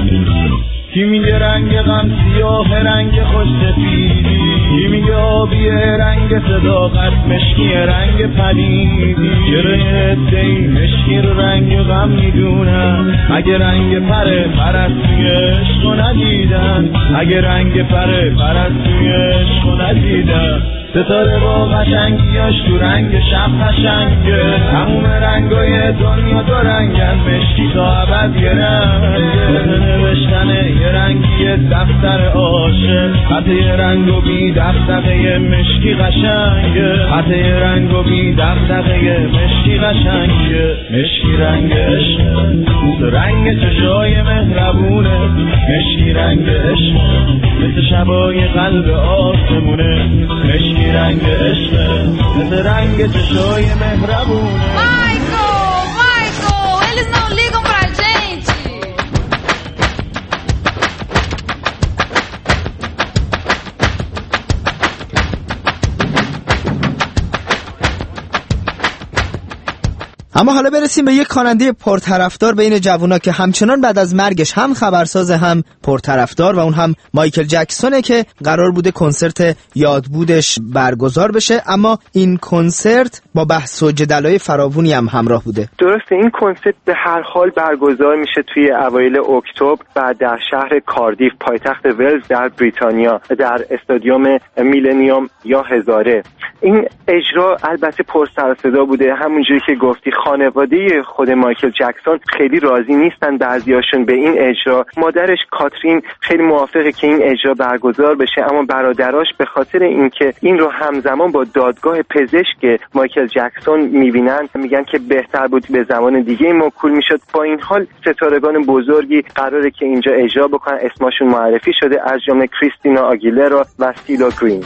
کی میگه رنگ غم سیاه رنگ خوش سفیدی، کی میگه آبی رنگ صداقت مشکی رنگ پلیدی. چرا ادعی مشکی رو رنگ غم میدونن، اگه رنگ پرستوی عشق ندیدن، اگه رنگ پرستوی عشق ندیدن. ستاره با قشنگیاش تو رنگ شب قشنگه، تموم رنگای دنیا دو رنگن، مشکی تا ابد یه رنگه. نوشتنه یه رنگیه دفتر عاشق، خط یه رنگ و بی دغدغه مشکی قشنگه، خط یه رنگ و بی دغدغه مشکی قشنگه. مشکی رنگ عشق مثل رنگ چشای مهربونه، مشکی رنگ عشق مثل شبای قلب آسمونه، مشکی رنگ عشق مثل رنگ چشای مهربونه. Michael, eles não ligam pra gente. اما حالا برسیم به یک خواننده پرطرفدار بین جوونا که همچنان بعد از مرگش هم خبرساز هم پرطرفدار و اون هم مایکل جکسونه که قرار بوده کنسرت یادبودش برگزار بشه، اما این کنسرت با بحث و جدلای فراوانی هم همراه بوده. درسته، این کنسرت به هر حال برگزار میشه توی اوایل اکتبر و در شهر کاردیف پایتخت ولز در بریتانیا در استادیوم میلنیوم یا هزاره. این اجرا البته پر سر و صدا بوده، همونجوری که گفتی خانواده خود مایکل جکسون خیلی راضی نیستن، بعضیاشون به این اجرا. مادرش کاترین خیلی موافقه که این اجرا برگزار بشه، اما برادراش به خاطر اینکه این رو همزمان با دادگاه پزشک مایکل جکسون میبینن میگن که بهتر بود به زمان دیگه موکول میشد. با این حال ستارگان بزرگی قراره که اینجا اجرا بکنن، اسمشون معرفی شده، از جمله کریستینا آگیلرا و سیلا گرین.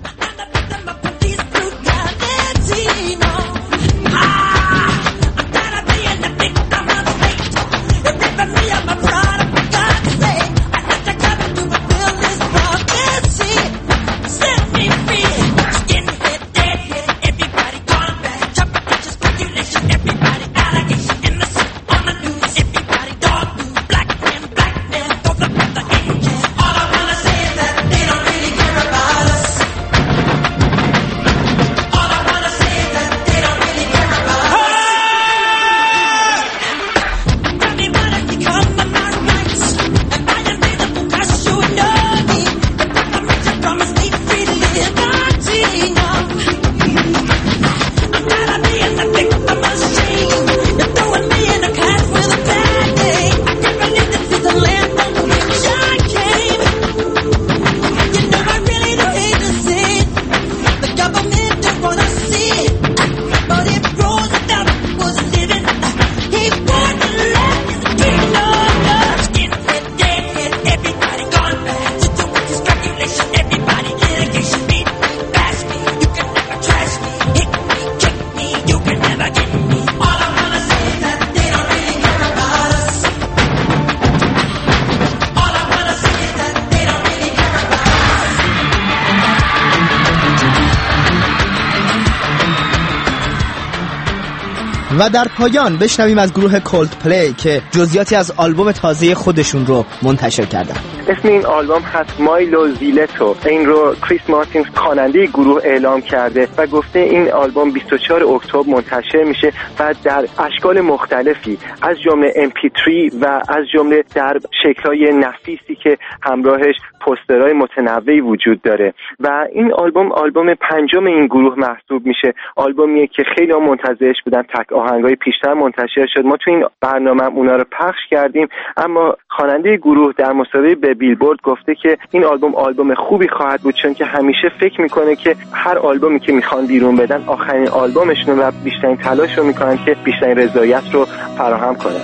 و در پایان بشنویم از گروه کولدپلی که جزئیاتی از آلبوم تازه خودشون رو منتشر کردن. اسم این آلبوم هست مایلو زیلتو. این رو کریس مارتین خواننده گروه اعلام کرده و گفته این آلبوم 24 اکتبر منتشر میشه و در اشکال مختلفی از جمله MP3 و از جمله در شکل‌های نفیسی که همراهش پوسترهای متنوعی وجود داره و این آلبوم پنجم این گروه محسوب میشه. آلبومیه که خیلی منتظرش بودن، تک آهنگای پیشتر منتشر شد، ما تو این برنامه اونا رو پخش کردیم، اما خواننده گروه در مصاحبه به بیلبورد گفته که این آلبوم خوبی خواهد بود، چون که همیشه فکر میکنه که هر آلبومی که میخوان بیرون بدن آخرین آلبومشون و بیشترین تلاش رو میکنن که بیشترین رضایت رو فراهم کنن.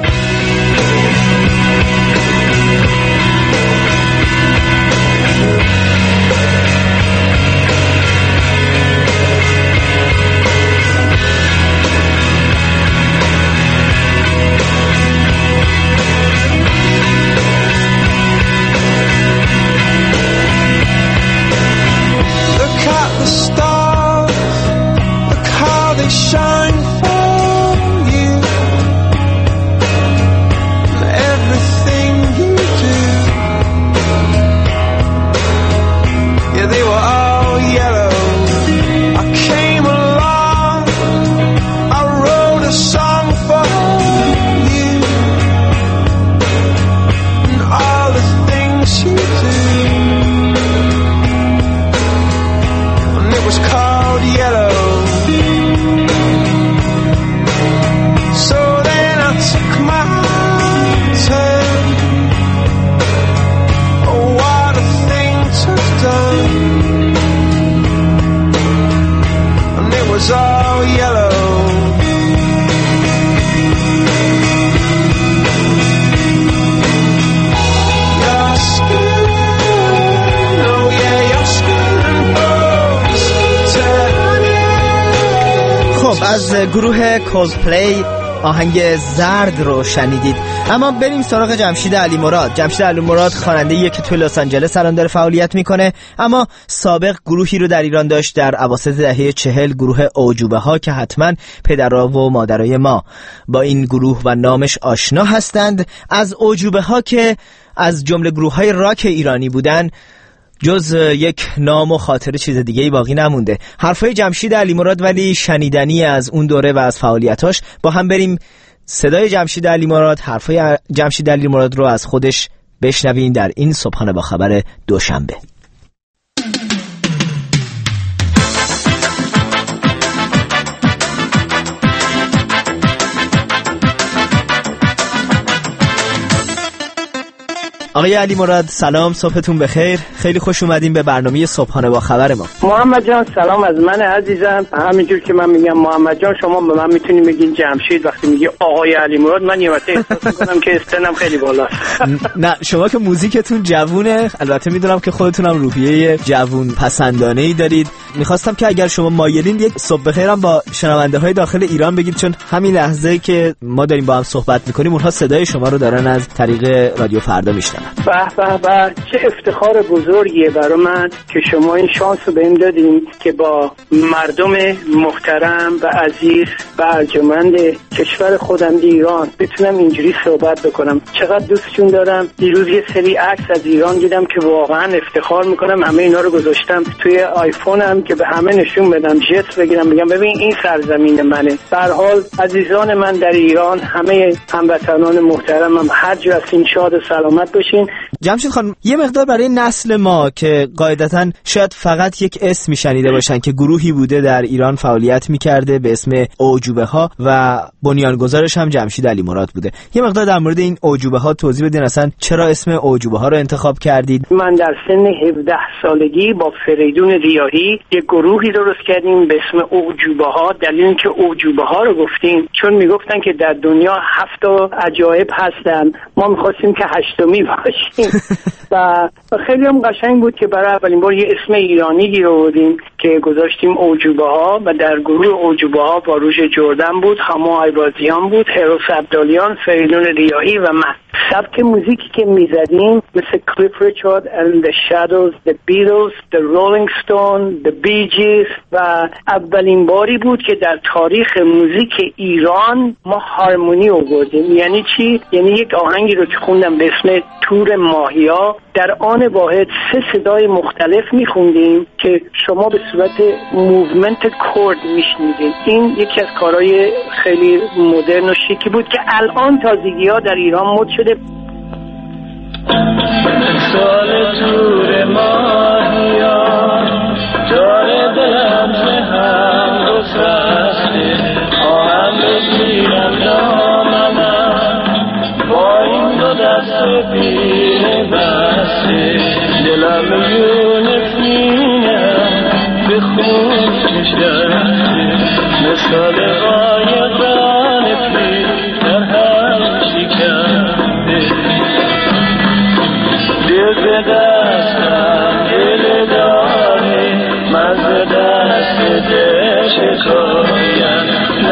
Shine for you, everything you do. Yeah, they were all yellow. I came along, I wrote a song for you, and all the things you do. And it was called Yellow. Was all yellow. Your skin, oh yeah, your skin bones turning. خب از گروه کولدپلی آهنگ زرد رو شنیدید. اما بریم سراغ جمشید علی مراد. جمشید علی مراد خواننده‌ایه که توی لس آنجلس الان داره فعالیت میکنه، اما سابق گروهی رو در ایران داشت در اواسط دهه 40، گروه اعجوبه ها که حتما پدرها و مادرای ما با این گروه و نامش آشنا هستند. از اعجوبه ها که از جمله گروه‌های راک ایرانی بودن جز یک نام و خاطره چیز دیگه‌ای باقی نمونده. حرفای جمشید علی مراد ولی شنیدنی از اون دوره و از فعالیتاش. با هم بریم صدای جمشید علی مراد، حرفای جمشید علی مراد رو از خودش بشنوین در این صبحانه با خبر دوشنبه. آقای علی مراد سلام، صبحتون بخیر. خیلی خوش اومدین به برنامه صبحانه با خبر ما. محمد جان سلام از من عزیزم. همینجور که من میگم محمد جان، شما به من میتونی بگین جمشید. وقتی میگی آقای علی مراد من یه وقت احساس میکنم که استنم خیلی بالاست. نه شما که موزیکتون جوونه، البته میدونم که خودتون هم روحیه جوون پسندانه‌ای دارید. میخواستم که اگر شما مایلین یک صبح بخیرم با شنونده های داخل ایران بگید، چون همین لحظه که ما داریم با هم صحبت میکنیم اونها صدای شما رو دارن از طریق رادیو فردا میشنون. به چه افتخار بزرگیه برای من که شما این شانس رو بهم دادین که با مردم محترم و عزیز و ارجمند کشور خودم ایران بتونم اینجوری صحبت بکنم. چقدر دوستشون دارم. دیروز یه سری عکس از ایران دیدم که واقعا افتخار میکنم. همه اینا رو گذاشتم توی آیفونم که به همه نشون بدم، جست بگیرم، بگم ببین این سرزمین منه. به هر حال عزیزان من در ایران، همه هموطنان محترمم، هر جا هستین شاد و سلامت باشین. جمشید خانم، یه مقدار برای نسل ما که قاعدتاً شاید فقط یک اسم میشنیده باشن که گروهی بوده در ایران فعالیت میکرده به اسم اعجوبه ها و بنیانگذارش هم جمشید علی مراد بوده، یه مقدار در مورد این اعجوبه ها توضیح بدین، اصلا چرا اسم اعجوبه ها رو انتخاب کردید؟ من در سن 17 سالگی با فریدون ریاحی یک گروهی درست کردیم به اسم اعجوبه ها. دلیل اینکه اعجوبه ها رو گفتیم چون میگفتن که در دنیا 7 عجایب هستن، ما میخواستیم که 8می باشیم و خیلی هم قشنگ بود که برای اولین بار یه اسم ایرانی گیر آوردیم که گذاشتیم اعجوبه ها و در گروه اعجوبه ها باروژ جردن بود، خما آیبازیان بود، هروس عبدالیان، فریدون ریاحی و من. سبک موزیکی که میزدیم مثل کلیف ریچارد and the Shadows, the Beatles, the Rolling Stone, the Bee Gees و اولین باری بود که در تاریخ موزیک ایران ما هارمونی آوردیم. یعنی چی؟ یعنی یک آهنگی رو که خوندم به اسم تور ماهیا، در آن واحد 3 صدای مختلف میخوندیم که شما به صورت موومنت کورد میشنیدین. این یکی از کارهای خیلی مدرن و شیکی بود که الان تازگی ها در ایران مد شده. سال تور ماهیا داره دلم هم گسسته، آهم بگیرم دامنم با این 2 دست بینه بسته، دلم یونفینم به خون کشته، مثال قایقان پیر در هم شکنده، دل به دستم دل داره، من به دست دل شکایم،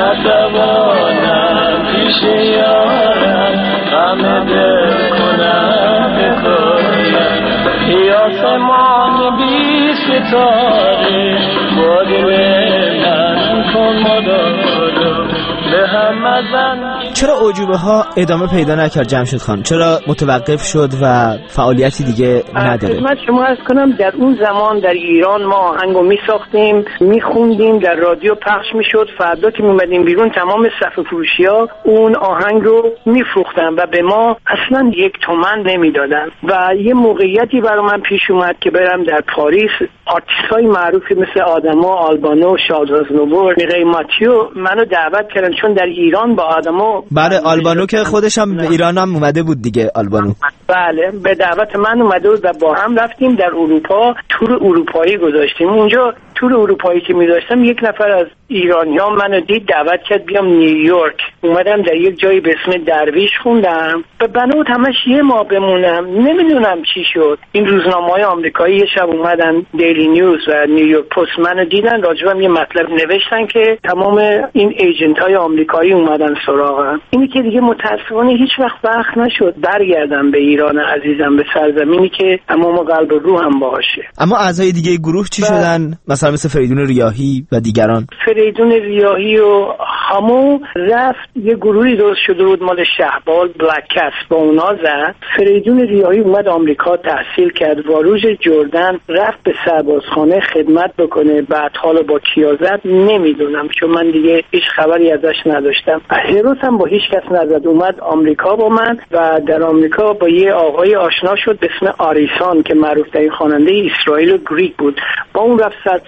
نتوانم پیش یارم غم دل کنم بکایم، یاسمان بی ستاره با دل من کن مدارو به هم مزن. چرا اعجوبه ها ادامه پیدا نکرد جمشید خان؟ چرا متوقف شد و فعالیتی دیگه نداره؟ من شما عرض کنم در اون زمان در ایران ما آهنگو می ساختیم، می خوندیم، در رادیو پخش می شد، فردا که می اومدیم بیرون تمام صفحه فروشی ها اون آهنگ رو می فروختن و به ما اصلا 1 تومن نمی دادن. و یه موقعیتی برای من پیش اومد که برم در پاریس، آرتیست های معروفی مثل آدما آلبانو، شادرزنوور، میغی ماتیو منو دعوت کردن، چون در ایران با آدما بله آلبانو که خودش هم ایران هم اومده بود دیگه. آلبانو بله به دعوت من اومده بود و با هم رفتیم در اروپا، تور اروپایی گذاشتیم. اونجا تور اروپایی که می‌داشتم 1 نفر از ایرانی‌ها منو دید، دعوت کرد بیام نیویورک. اومدم در یک جایی به اسم درویش خوندم و بنابود همش 1 ماه بمونم. نمیدونم چی شد. این روزنامه‌های آمریکایی یه شب اومدن، دیلی نیوز و نیویورک پست منو دیدن، راجبم یه مطلب نوشتن که تمام این ایجنت‌های آمریکایی اومدن سراغم. اینی که دیگه متأسفانه هیچ وقت نشد برگردم به ایران عزیزم، به سرزمینی که تمام قلب و روحم باشه. اما اعضای دیگه گروه چی شدن؟ مثلا مثل فریدون ریاحی و دیگران؟ فریدون ریاحی و همو رفت یه گروهی درست شده بود مال شهبال، بلک کس، با اونا زد. فریدون ریاحی اومد آمریکا تحصیل کرد، واروژ جردن رفت به سربازخانه خدمت بکنه، بعد حالا با کیا زد نمیدونم چون من دیگه هیچ خبری ازش نداشتم. هروس هم با هیچ کس نزد، اومد آمریکا با من و در آمریکا با یه آقای آشنا شد به اسم آریسان که معروف ترین خواننده اسرائیل و گریک بود. با اون رفت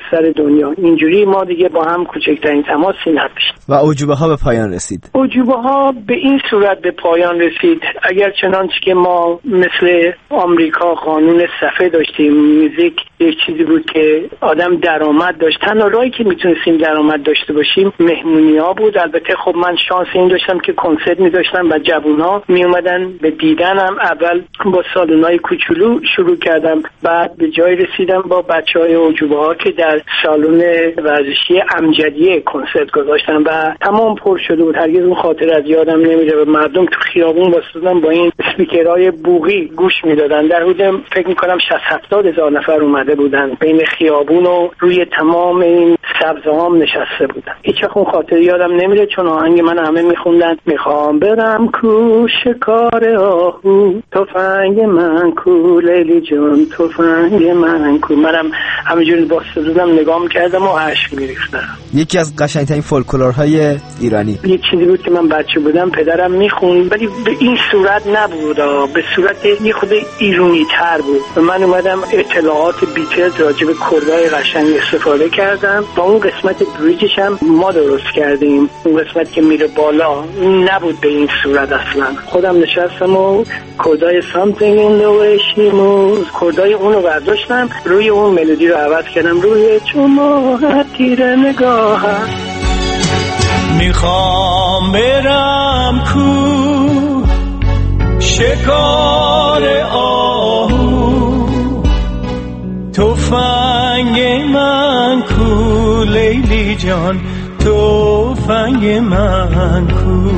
سر دنیا. اینجوری ما دیگه با هم کوچکترین تماسی نداشتیم و اعجوبه ها به پایان رسید. اعجوبه ها به این صورت به پایان رسید، اگر چنانچه که ما مثل آمریکا قانون صفحه داشتیم، موزیک یک چیزی بود که آدم درآمد داشت. تنها راهی که میتونستیم درآمد داشته باشیم مهمونی ها بود. البته خب من شانس این داشتم که کنسرت می‌داشتم و جوونا میومدن به دیدنم. اول با سالن‌های کوچولو شروع کردم، بعد به جای رسیدم با بچهای اعجوبه ها که در سالن ورزشی امجدیه کنسرت گذاشتم و تمام پر شده بود. هرگز اون خاطر از یادم نمیره. مردم تو خیابون واسطن با این اسپیکرهای بوقی گوش میدادن. در حدود فکر می‌کنم 60-70 هزار نفر اومده بودن، بین خیابون و روی تمام این سبزه‌هام نشسته بودن. هیچ وقت اون خاطر یادم نمیره، چون آهنگ من همه میخوندن میخوام برم کو شکار آهو، تفنگ من کو لیلی جون، تفنگ من کو. منم همینجوری باستادم نگاه میکردم و اشک میریختم. یکی از قشنگترین فولکلورهای ایرانی. یک چیزی بود که من بچه بودم پدرم میخوند، ولی به این صورت نبود، به صورت یه خود ایرانی تر بود. و من اومدم اطلاعات بیتلز راجع به کردهای قشنگ استفاده کردم. با اون قسمت بریجش هم ما درست کردیم. اون قسمت که میره بالا نبود به این صورت اصلا. خودم نشستم و کردای Something in the way she moves، کردای اونو برداشتم، روی اون ملودی رو عوض کردم، روی چما تیر نگاهم. میخوام برم کو شکار آهو، تفنگ من کو لیلی جان، تفنگ من کو،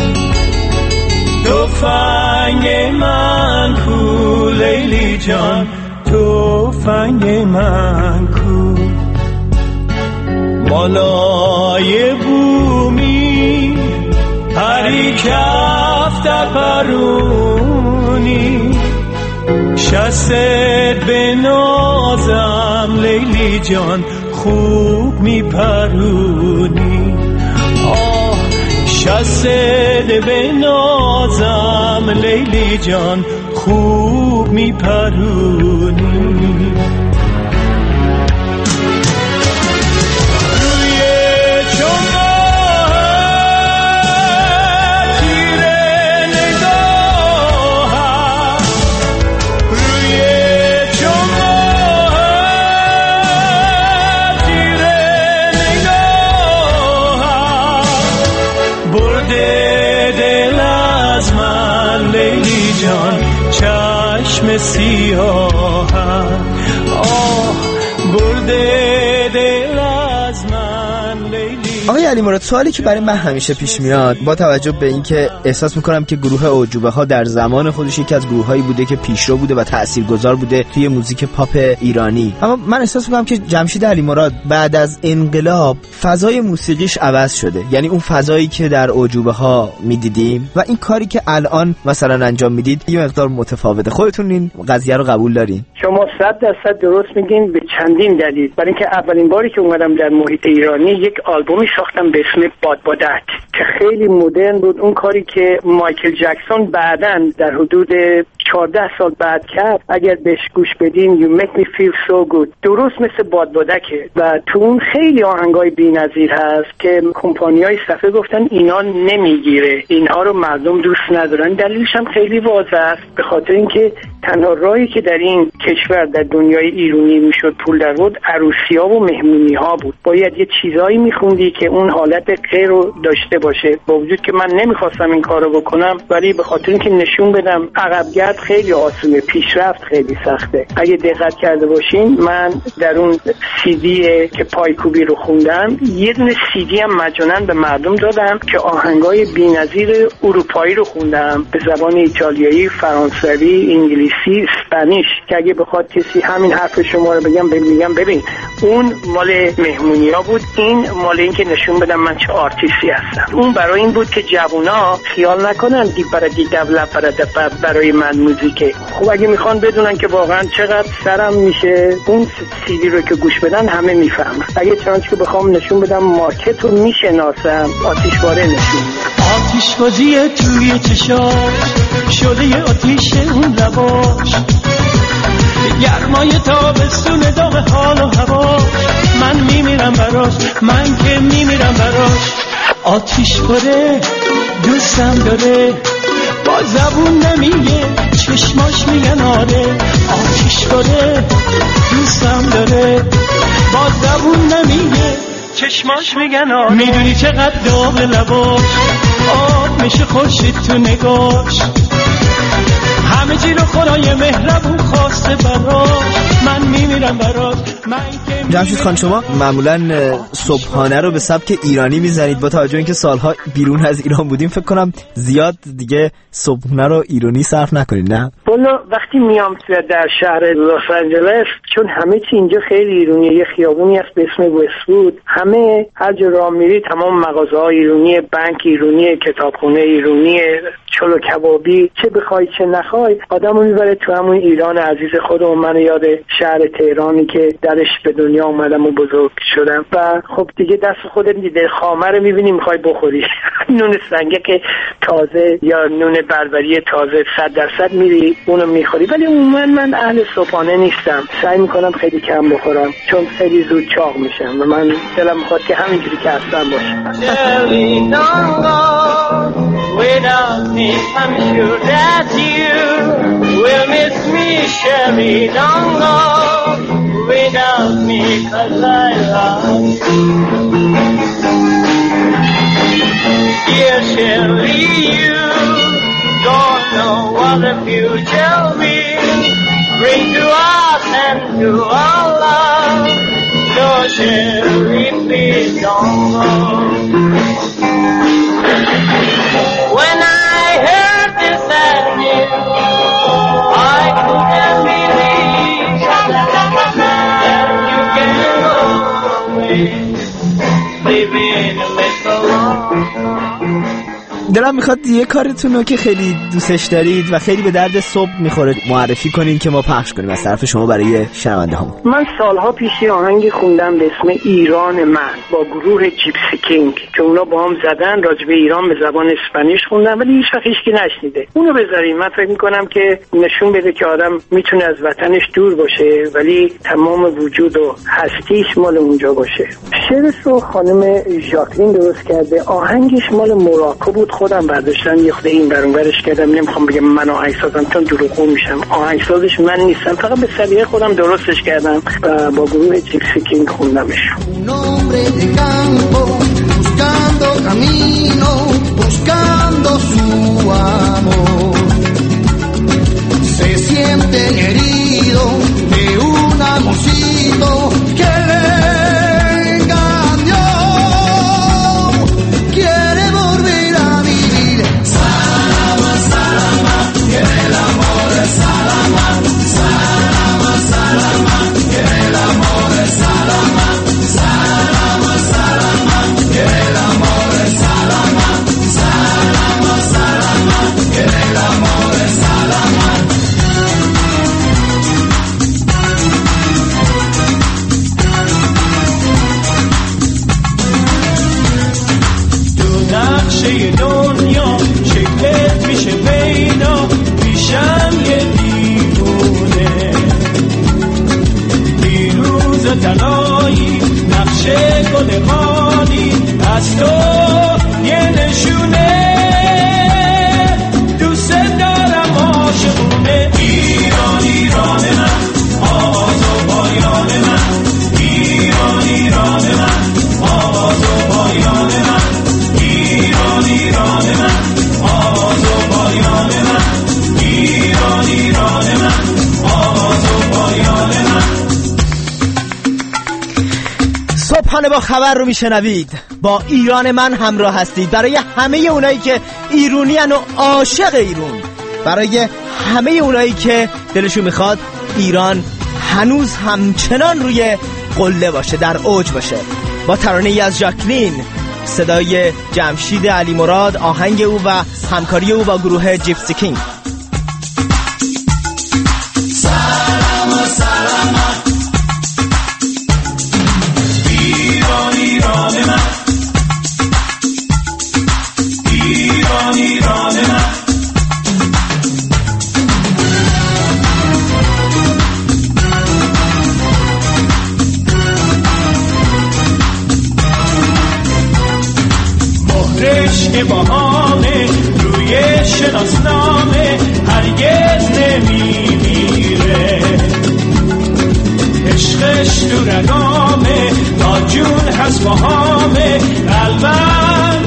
تفنگ من کو لیلی جان، تفنگ من کو. بالای بومی هری کفت پرونی، شست به نازم لیلی جان، خوب میپرونی. آه شست به نازم لیلی جان، خوب میپرونی. چشم سیاهم آه برده دل از من لیلی. آقای علی مراد، سوالی که برای من همیشه پیش میاد با توجه به اینکه احساس میکنم که گروه اعجوبه ها در زمان خودش یکی از گروهایی بوده که پیشرو بوده و تاثیرگذار بوده توی موزیک پاپ ایرانی، اما من احساس میکنم که جمشید علی مراد بعد از انقلاب فضای موسیقیش عوض شده. یعنی اون فضایی که در اعجوبه ها میدیدیم و این کاری که الان مثلا انجام میدید یه مقدار متفاوته. خودتون این قضیه رو قبول دارین؟ شما 100% درست میگین به چندین دلیل. برای اینکه اولین باری که اومدم در محیط ایرانی یک آلبومی ساختم به اسم بادبادک که خیلی مدرن بود. اون کاری که مایکل جکسون بعداً در حدود 14 سال بعد کرد، اگر بهش گوش بدین You Make Me Feel So Good، درست مثل بادبادکه و تو اون خیلی آهنگای بی‌نظیر هست که کمپانی‌های صفحه گفتن اینا نمیگیره، اینها رو مردم دوست ندارن. دلیلش هم خیلی واضح است، به خاطر اینکه تنها راهی که در این کشور در دنیای ایرانی میشد پول در بود عروسی‌ها و مهمونی‌ها بود. باید یه چیزایی میخوندی که اون حالت غیر رو داشته باشه. با وجود که من نمیخواستم این کارو بکنم، ولی به خاطر اینکه نشون بدم عقبگرد خیلی آسونه، پیشرفت خیلی سخته. اگه دقت کرده باشین من در اون CD که پایکوبی رو خوندم یه دونه CD هم مجانا به مردم دادم که آهنگای بی‌نظیر اروپایی رو خوندم به زبان ایتالیایی، فرانسوی، انگلیسی، اسپانیش، که اگه بخواد کسی همین حرف شما رو بگم ببین اون مال مهمونی‌ها بود، این مال این که نشون بدم من چه آرتیستی هستم. اون برای این بود که جوونا خیال نکنن برای من موزیکه. خب اگه میخوان بدونن که واقعا چقدر سرم میشه اون CD رو که گوش بدن همه میفهمن. اگه چانس که بخوام نشون بدم مارکت رو میشناسم، آتیشواره نشون آتیش‌بازی توی چشاش شده یه آتیش اون لباش، گرمای تابستون داغ حال و هوا، من میمیرم براش، من که میمیرم براش. آتیش پره دوستم داره، با زبون نمیگه چشماش میگن آره. آتیش پره دوستم داره، با زبون نمیگه چشماش میگن آره. میدونی چقدر داغ لباش، آب میشه خورشید تو نگاش. همه چی رو خدای مهربون خواسته براش، من میمیرم براش. جمشید خان، شما معمولا صبحانه رو به سبک ایرانی میزنید، با توجه اینکه سالها بیرون از ایران بودیم فکر کنم زیاد دیگه صبحانه رو ایرانی صرف نکنید، نه؟ والا وقتی میام در شهر لس آنجلس، چون همه چی اینجا خیلی ایرانیه، یه خیابونی هست به اسم وست‌وود، همه هر جا راه میری تمام مغازه‌های ایرانی، بانک ایرانی، کتابخونه ایرانی، چلو کبابی، چه بخوای چه نخوای آدمو میبره تو همون ایران عزیز خودمون. من یاد شهر تهرانی که درش به دنیا اومدم و بزرگ شدم و خب دیگه دست خودت دیده خامه رو میبینی میخوای بخوری نون سنگک تازه یا نون بربری تازه 100% میری اونو میخوری. ولی عموما من اهل صبحانه نیستم، سعی میکنم خیلی کم بخورم چون خیلی زود چاق میشم و من دلم میخواد که همینجوری که هستم باشم. Without me, I'm sure that you will miss me, Sherry. Don't go without me, 'cause I love you. Dear Sherry, you don't know what the future will bring to us and to our love. So Sherry, please don't go. When I heard this sad news, I couldn't believe that you came away, leaving me so long. دلم میخواد یه کارتون رو که خیلی دوستش دارید و خیلی به درد صبح میخوره معرفی کنین که ما پخش کنیم از طرف شما برای شنونده هم. من سالها پیش آهنگی خوندم به اسم ایران من با گروه جیپسی کینگ که اونا با هم زدن، راجع به ایران به زبان اسپانیش خوندن ولی هیچ وقت هیچکی نشنیده. اونو بذارین، من فکر میکنم که نشون بده که آدم میتونه از وطنش دور باشه ولی تمام وجود و هستیش مال اونجا باشه. شعرش رو خانم ژاکلین درست کرده، آهنگش مال موراکو بود، خودم برداشتم یه خود این برونورش کردم. نمیخوام بگم من آهنگسازم چون دروغگو میشم، آهنگسازش من نیستم، فقط به سلیقه خودم درستش کردم و با گروه جیپسی کینگ خوندمش. صبحانه با خبر رو میشنوید، با ایران من همراه هستید. برای همه اونایی که ایرونیان و عاشق ایران، برای همه اونایی که دلشون میخواد ایران هنوز همچنان روی قله باشه، در اوج باشه. با ترانه ای از ژاکلین، صدای جمشید علی مراد، آهنگ او و همکاری او با گروه جیپسی کینگ. شناسنامه هرگز نمیمیره، عشقش تو رگامه تا جون هست با همه قلبم